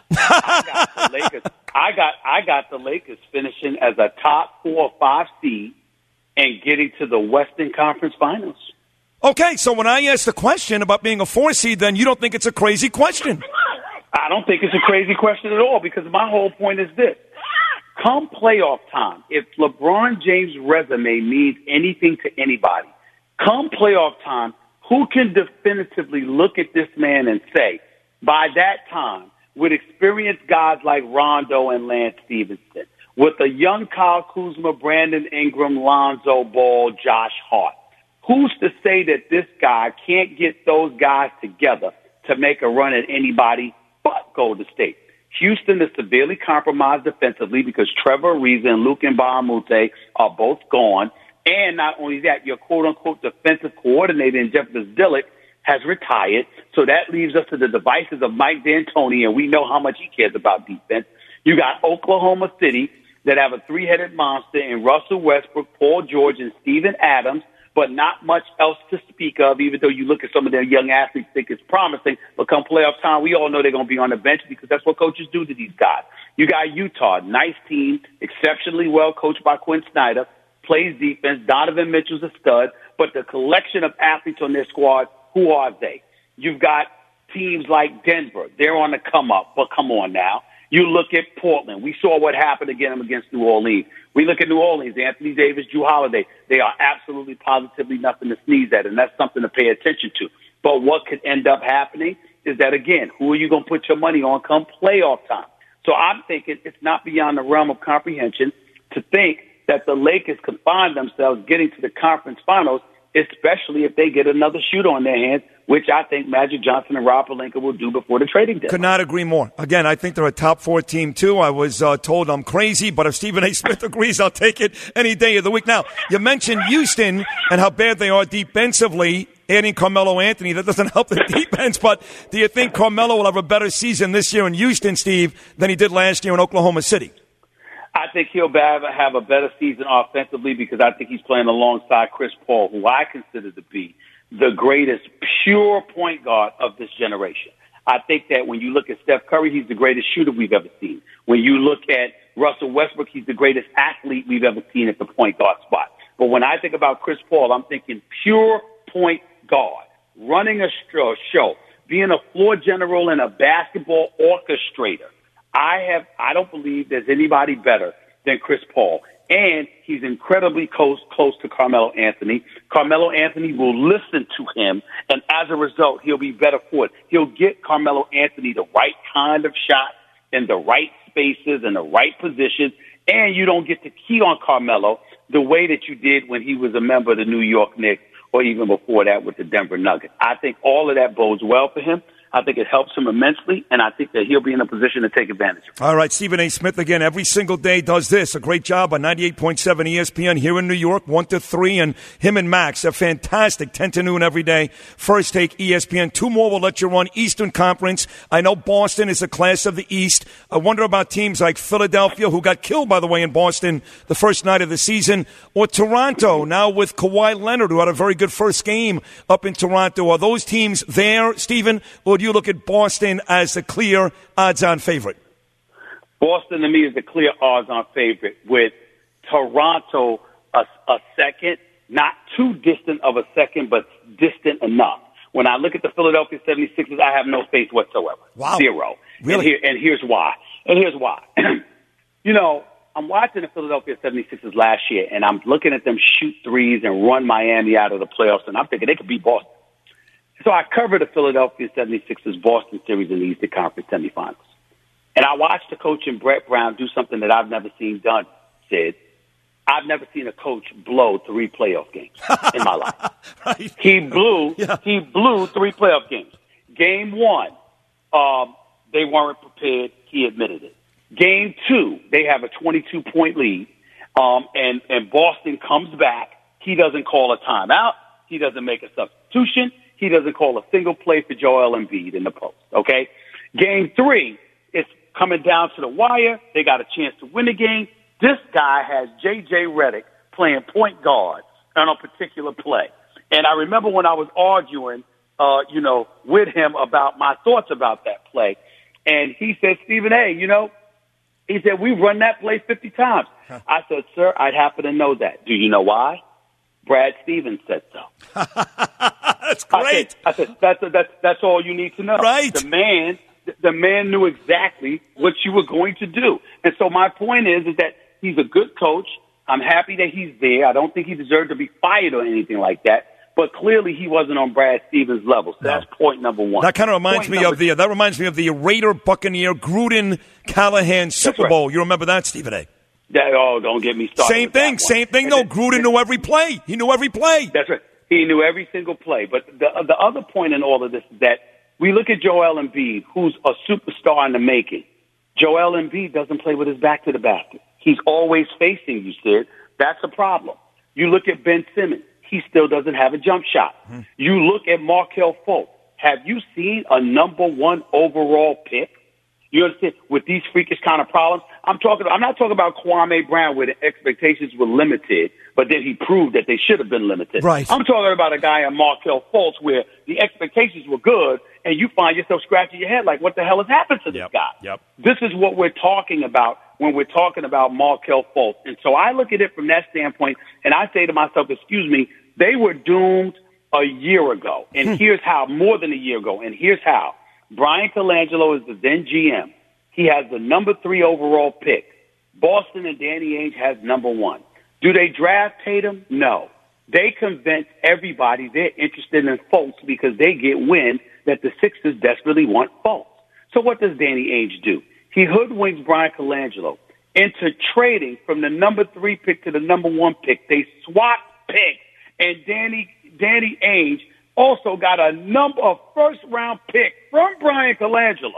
I got the Lakers. I got I got the Lakers finishing as a top four or five seed and getting to the Western Conference Finals.
Okay, so when I ask the question about being a four seed, then you don't think it's a crazy question?
I don't think it's a crazy question at all because my whole point is this. Come playoff time, if LeBron James' resume means anything to anybody, come playoff time, who can definitively look at this man and say, by that time, with experienced guys like Rondo and Lance Stevenson, with a young Kyle Kuzma, Brandon Ingram, Lonzo Ball, Josh Hart, who's to say that this guy can't get those guys together to make a run at anybody but Golden State? Houston is severely compromised defensively because Trevor Ariza and Luke Mbamute are both gone. And not only that, your quote-unquote defensive coordinator in Jeff Zillick has retired. So that leaves us to the devices of Mike D'Antoni, and we know how much he cares about defense. You got Oklahoma City that have a three-headed monster in Russell Westbrook, Paul George, and Steven Adams, but not much else to speak of, even though you look at some of their young athletes, think it's promising. But come playoff time, we all know they're going to be on the bench because that's what coaches do to these guys. You got Utah, nice team, exceptionally well coached by Quinn Snyder, plays defense. Donovan Mitchell's a stud, but the collection of athletes on their squad, who are they? You've got teams like Denver. They're on the come up, but come on now. You look at Portland. We saw what happened again against New Orleans. We look at New Orleans, Anthony Davis, Jrue Holiday. They are absolutely positively nothing to sneeze at, and that's something to pay attention to. But what could end up happening is that, again, who are you going to put your money on come playoff time? So I'm thinking it's not beyond the realm of comprehension to think that the Lakers could find themselves getting to the conference finals, especially if they get another shooter on their hands, which I think Magic Johnson and Rob Pelinka will do before the trading deadline.
Could not agree more. Again, I think they're a top four team, too. I was uh, told I'm crazy, but if Stephen A. Smith agrees, I'll take it any day of the week. Now, you mentioned Houston and how bad they are defensively, adding Carmelo Anthony. That doesn't help the defense, but do you think Carmelo will have a better season this year in Houston, Steve, than he did last year in Oklahoma City?
I think he'll have a better season offensively because I think he's playing alongside Chris Paul, who I consider to be the greatest pure point guard of this generation. I think that when you look at Steph Curry, he's the greatest shooter we've ever seen. When you look at Russell Westbrook, he's the greatest athlete we've ever seen at the point guard spot. But when I think about Chris Paul, I'm thinking pure point guard, running a show, being a floor general and a basketball orchestrator. I have, I don't believe there's anybody better than Chris Paul. And he's incredibly close, close to Carmelo Anthony. Carmelo Anthony will listen to him, and as a result, he'll be better for it. He'll get Carmelo Anthony the right kind of shot in the right spaces and the right positions, and you don't get to key on Carmelo the way that you did when he was a member of the New York Knicks or even before that with the Denver Nuggets. I think all of that bodes well for him. I think it helps him immensely, and I think that he'll be in a position to take advantage of it.
All right, Stephen A. Smith again every single day does this. A great job on ninety-eight point seven E S P N here in New York, one to three, and him and Max are fantastic, ten to noon every day. First Take E S P N. Two more will let you run Eastern Conference. I know Boston is a class of the East. I wonder about teams like Philadelphia, who got killed, by the way, in Boston the first night of the season, or Toronto, now with Kawhi Leonard, who had a very good first game up in Toronto. Are those teams there, Stephen, or do you look at Boston as the clear odds-on favorite?
Boston, to me, is the clear odds-on favorite, with Toronto a, a second, not too distant of a second, but distant enough. When I look at the Philadelphia seventy-sixers, I have no faith whatsoever.
Wow.
Zero.
Really?
And, here, and here's why. And here's why. You know, I'm watching the Philadelphia seventy-sixers last year, and I'm looking at them shoot threes and run Miami out of the playoffs, and I'm thinking they could beat Boston. So I covered the Philadelphia seventy-sixers Boston series in the Eastern Conference semifinals. And I watched the coach in Brett Brown do something that I've never seen done, Sid. I've never seen a coach blow three playoff games in my life.
Right.
He blew yeah. he blew three playoff games. Game one, um, they weren't prepared. He admitted it. Game two, they have a twenty-two point lead, um, and, and Boston comes back. He doesn't call a timeout. He doesn't make a substitution. He doesn't call a single play for Joel Embiid in the post, okay? Game three, it's coming down to the wire. They got a chance to win the game. This guy has J J Redick playing point guard on a particular play. And I remember when I was arguing, uh, you know, with him about my thoughts about that play. And he said, Stephen A., you know, he said, we run that play fifty times. Huh. I said, sir, I'd happen to know that. Do you know why? Brad Stevens said so.
That's great.
I said, I said that's, that's, that's all you need to know.
Right.
The man, the man knew exactly what you were going to do. And so my point is, is that he's a good coach. I'm happy that he's there. I don't think he deserved to be fired or anything like that. But clearly, he wasn't on Brad Stevens' level. So no. That's point number one.
That kind of reminds
point
me of the. That reminds me of the Raider Buccaneer Gruden Callahan Super Bowl. Right. You remember that, Stephen A?
That, oh, don't get me started.
Same thing. Same thing.
And
no,
then,
Gruden
then,
knew every play. He knew every play.
That's right. He knew every single play. But the the other point in all of this is that we look at Joel Embiid, who's a superstar in the making. Joel Embiid doesn't play with his back to the basket. He's always facing you, Sid. That's a problem. You look at Ben Simmons. He still doesn't have a jump shot. Mm-hmm. You look at Markelle Fultz. Have you seen a number one overall pick? You understand? With these freakish kind of problems, I'm talking. I'm not talking about Kwame Brown, where the expectations were limited, but then he proved that they should have been limited.
Right.
I'm talking about a guy in Markelle Fultz, where the expectations were good, and you find yourself scratching your head like, what the hell has happened to this
yep.
guy?
Yep.
This is what we're talking about when we're talking about Markelle Fultz. And so I look at it from that standpoint, and I say to myself, excuse me, they were doomed a year ago. And here's how, more than a year ago, and here's how. Brian Colangelo is the then G M. He has the number three overall pick. Boston and Danny Ainge has number one. Do they draft Tatum? No. They convince everybody they're interested in Fultz because they get wind that the Sixers desperately want Fultz. So what does Danny Ainge do? He hoodwinks Brian Colangelo into trading from the number three pick to the number one pick. They swap picks, and Danny Danny Ainge also got a number of first round pick from Brian Colangelo,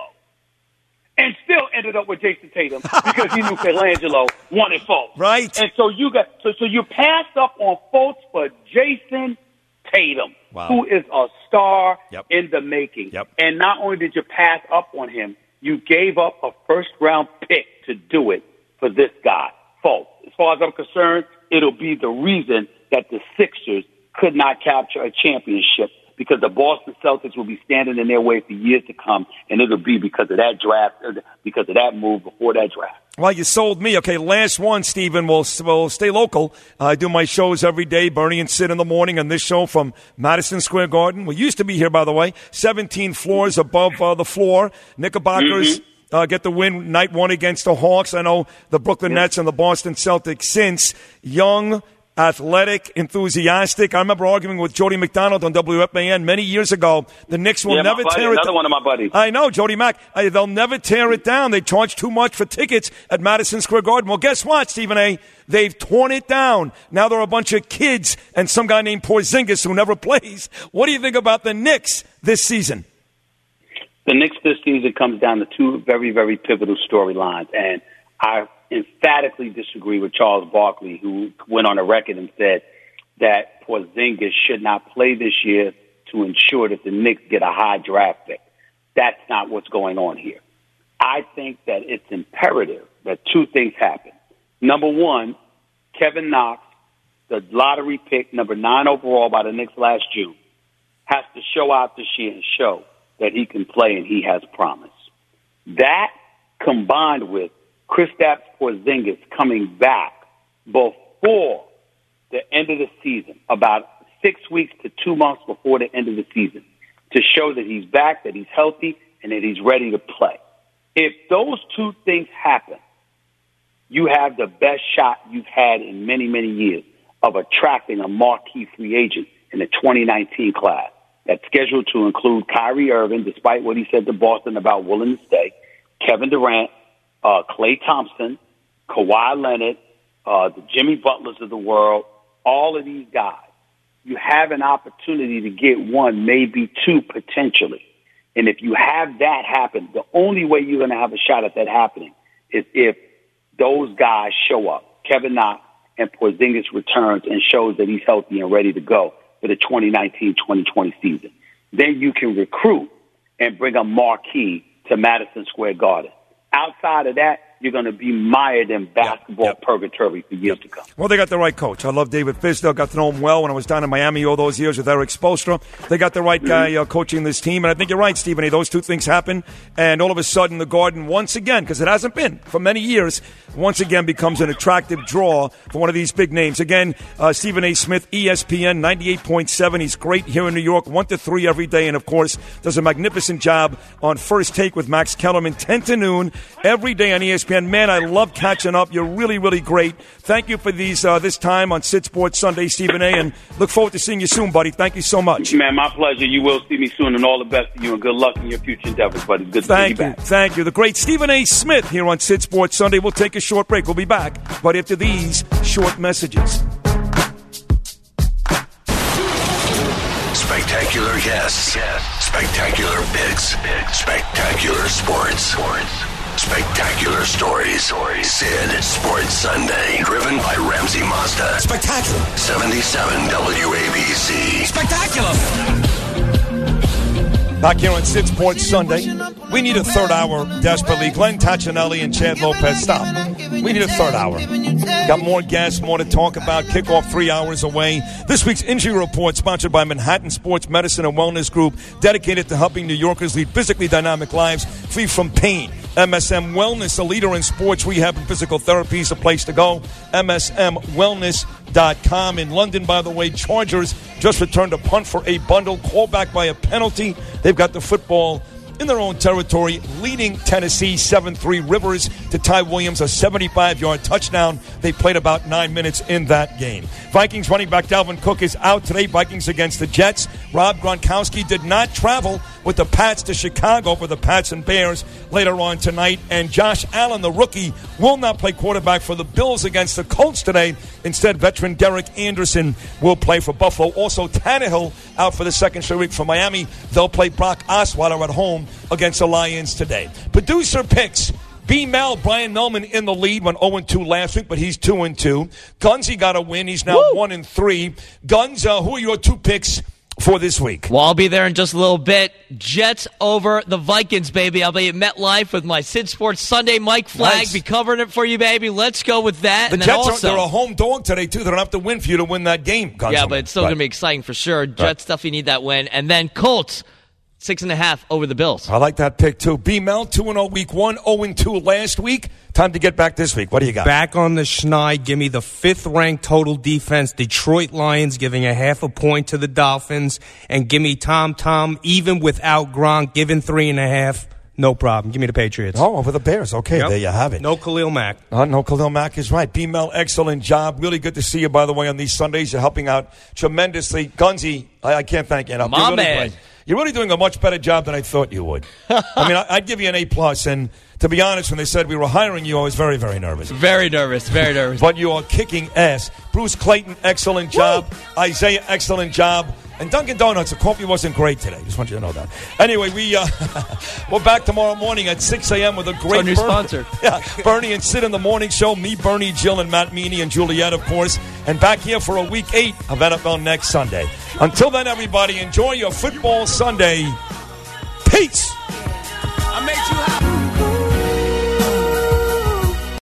and still ended up with Jason Tatum because he knew Colangelo wanted Fultz.
Right.
And so you got so so you passed up on Fultz for Jason Tatum,
wow.
who is a star
yep.
in the making.
Yep.
And not only did you pass up on him, you gave up a first round pick to do it for this guy, Fultz. As far as I'm concerned, it'll be the reason that the Sixers could not capture a championship, because the Boston Celtics will be standing in their way for years to come, and it'll be because of that draft, because of that move before that draft.
Well, you sold me. Okay, last one, Stephen. We'll, we'll stay local. Uh, I do my shows every day, Bernie and Sid in the morning, and this show from Madison Square Garden. We used to be here, by the way, seventeen floors above uh, the floor. Knickerbockers mm-hmm. uh, get the win night one against the Hawks. I know the Brooklyn yeah. Nets and the Boston Celtics since. Young, athletic, enthusiastic. I remember arguing with Jody McDonald on W F A N many years ago. The Knicks will
yeah,
never
buddy,
tear it down.
Another one of my buddies.
I know, Jody Mack. I, they'll never tear it down. They charge too much for tickets at Madison Square Garden. Well, guess what, Stephen A? They've torn it down. Now there are a bunch of kids and some guy named Porzingis who never plays. What do you think about the Knicks this season?
The Knicks this season comes down to two very, very pivotal storylines, and I emphatically disagree with Charles Barkley, who went on a record and said that Porzingis should not play this year to ensure that the Knicks get a high draft pick. That's not what's going on here. I think that it's imperative that two things happen. Number one, Kevin Knox, the lottery pick, number nine overall by the Knicks last June, has to show out this year and show that he can play and he has promise. That combined with Kristaps Porzingis coming back before the end of the season, about six weeks to two months before the end of the season, to show that he's back, that he's healthy, and that he's ready to play. If those two things happen, you have the best shot you've had in many, many years of attracting a marquee free agent in the twenty nineteen class that's scheduled to include Kyrie Irving, despite what he said to Boston about willing to stay, Kevin Durant, uh, Klay Thompson, Kawhi Leonard, uh, the Jimmy Butlers of the world, all of these guys. You have an opportunity to get one, maybe two potentially. And if you have that happen, the only way you're going to have a shot at that happening is if those guys show up, Kevin Knox and Porzingis returns and shows that he's healthy and ready to go for the twenty nineteen twenty twenty season. Then you can recruit and bring a marquee to Madison Square Garden. Outside of that, you're going to be mired in basketball yep, yep. purgatory for years yep. to come.
Well, they got the right coach. I love David Fizdale. Got to know him well when I was down in Miami all those years with Eric Spoelstra. They got the right guy uh, coaching this team. And I think you're right, Stephen A. Those two things happen. And all of a sudden, the Garden, once again, because it hasn't been for many years, once again becomes an attractive draw for one of these big names. Again, uh, Stephen A. Smith, E S P N, ninety-eight point seven. He's great here in New York, one to three every day. And, of course, does a magnificent job on First Take with Max Kellerman, ten to noon, every day on E S P N. Man, I love catching up. You're really, really great. Thank you for these uh, this time on Sid Sports Sunday, Stephen A., and look forward to seeing you soon, buddy. Thank you so much.
Man, my pleasure. You will see me soon, and all the best to you, and good luck in your future endeavors, buddy. Good
Thank
to
you.
see you back.
Thank you. The great Stephen A. Smith here on Sid Sports Sunday. We'll take a short break. We'll be back, but after these short messages.
Spectacular guests. Yes. Spectacular picks. Spectacular sports. Sports. Spectacular stories. Sid Sports Sunday. Driven by Ramsey Mazda.
Spectacular.
seventy-seven W A B C.
Spectacular.
Back here on Sid Sports Sunday. We need a third hour desperately. Glenn Tachinelli and Chad Lopez. Stop. We need a third hour. Got more guests, more to talk about. Kickoff three hours away. This week's injury report sponsored by Manhattan Sports Medicine and Wellness Group, dedicated to helping New Yorkers lead physically dynamic lives free from pain. M S M Wellness, a leader in sports rehab and physical therapy, is a place to go. M S M wellness dot com. In London, by the way, Chargers just returned a punt for a bundle, called back by a penalty. They've got the football in their own territory, leading Tennessee seven three. Rivers to Ty Williams, a seventy-five-yard touchdown. They played about nine minutes in that game. Vikings running back Dalvin Cook is out today. Vikings against the Jets. Rob Gronkowski did not travel with the Pats to Chicago for the Pats and Bears later on tonight. And Josh Allen, the rookie, will not play quarterback for the Bills against the Colts today. Instead, veteran Derek Anderson will play for Buffalo. Also, Tannehill out for the second straight week for Miami. They'll play Brock Osweiler at home against the Lions today. Producer picks. B. Mel, Brian Melman in the lead, went oh and two last week, but he's two and two. Gunsy got a win. He's now Woo! one and three. Guns, uh, who are your two picks for this week?
Well, I'll be there in just a little bit. Jets over the Vikings, baby. I'll be at MetLife with my Sid Sports Sunday. Mike Flagg, nice. Be covering it for you, baby. Let's go with that.
The
and
Jets,
also,
are, they're a home dog today, too. They don't have to win for you to win that game, Guns.
Yeah, but it's still right. going to be exciting for sure. Jets right. definitely need that win. And then Colts, six and a half over the Bills.
I like that pick, too. B-Mel, two and oh week one, oh and two last week. Time to get back this week. What do you got?
Back on the schneid. Give me the fifth-ranked total defense, Detroit Lions, giving a half a point to the Dolphins. And give me Tom Tom, even without Gronk, giving three and a half. No problem. Give me the Patriots.
Oh, over the Bears. Okay, yep. There you have it.
No Khalil Mack.
Uh, no Khalil Mack is right. B-Mel, excellent job. Really good to see you, by the way, on these Sundays. You're helping out tremendously. Gunsy, I, I can't thank you enough.
My
You're really
man.
Great. You're really doing a much better job than I thought you would. I mean, I, I'd give you an A plus, and to be honest, when they said we were hiring you, I was very, very nervous.
Very nervous, very nervous.
But you are kicking ass. Bruce Clayton, excellent job. Woo! Isaiah, excellent job. And Dunkin' Donuts, the coffee wasn't great today. Just want you to know that. Anyway, we, uh, we're back tomorrow morning at six a.m. with a great...
Our new
Bernie,
sponsor.
Yeah, Bernie and Sid in the morning show. Me, Bernie, Jill, and Matt Meany, and Juliet, of course. And back here for a week eight of N F L next Sunday. Until then, everybody, enjoy your football Sunday. Peace!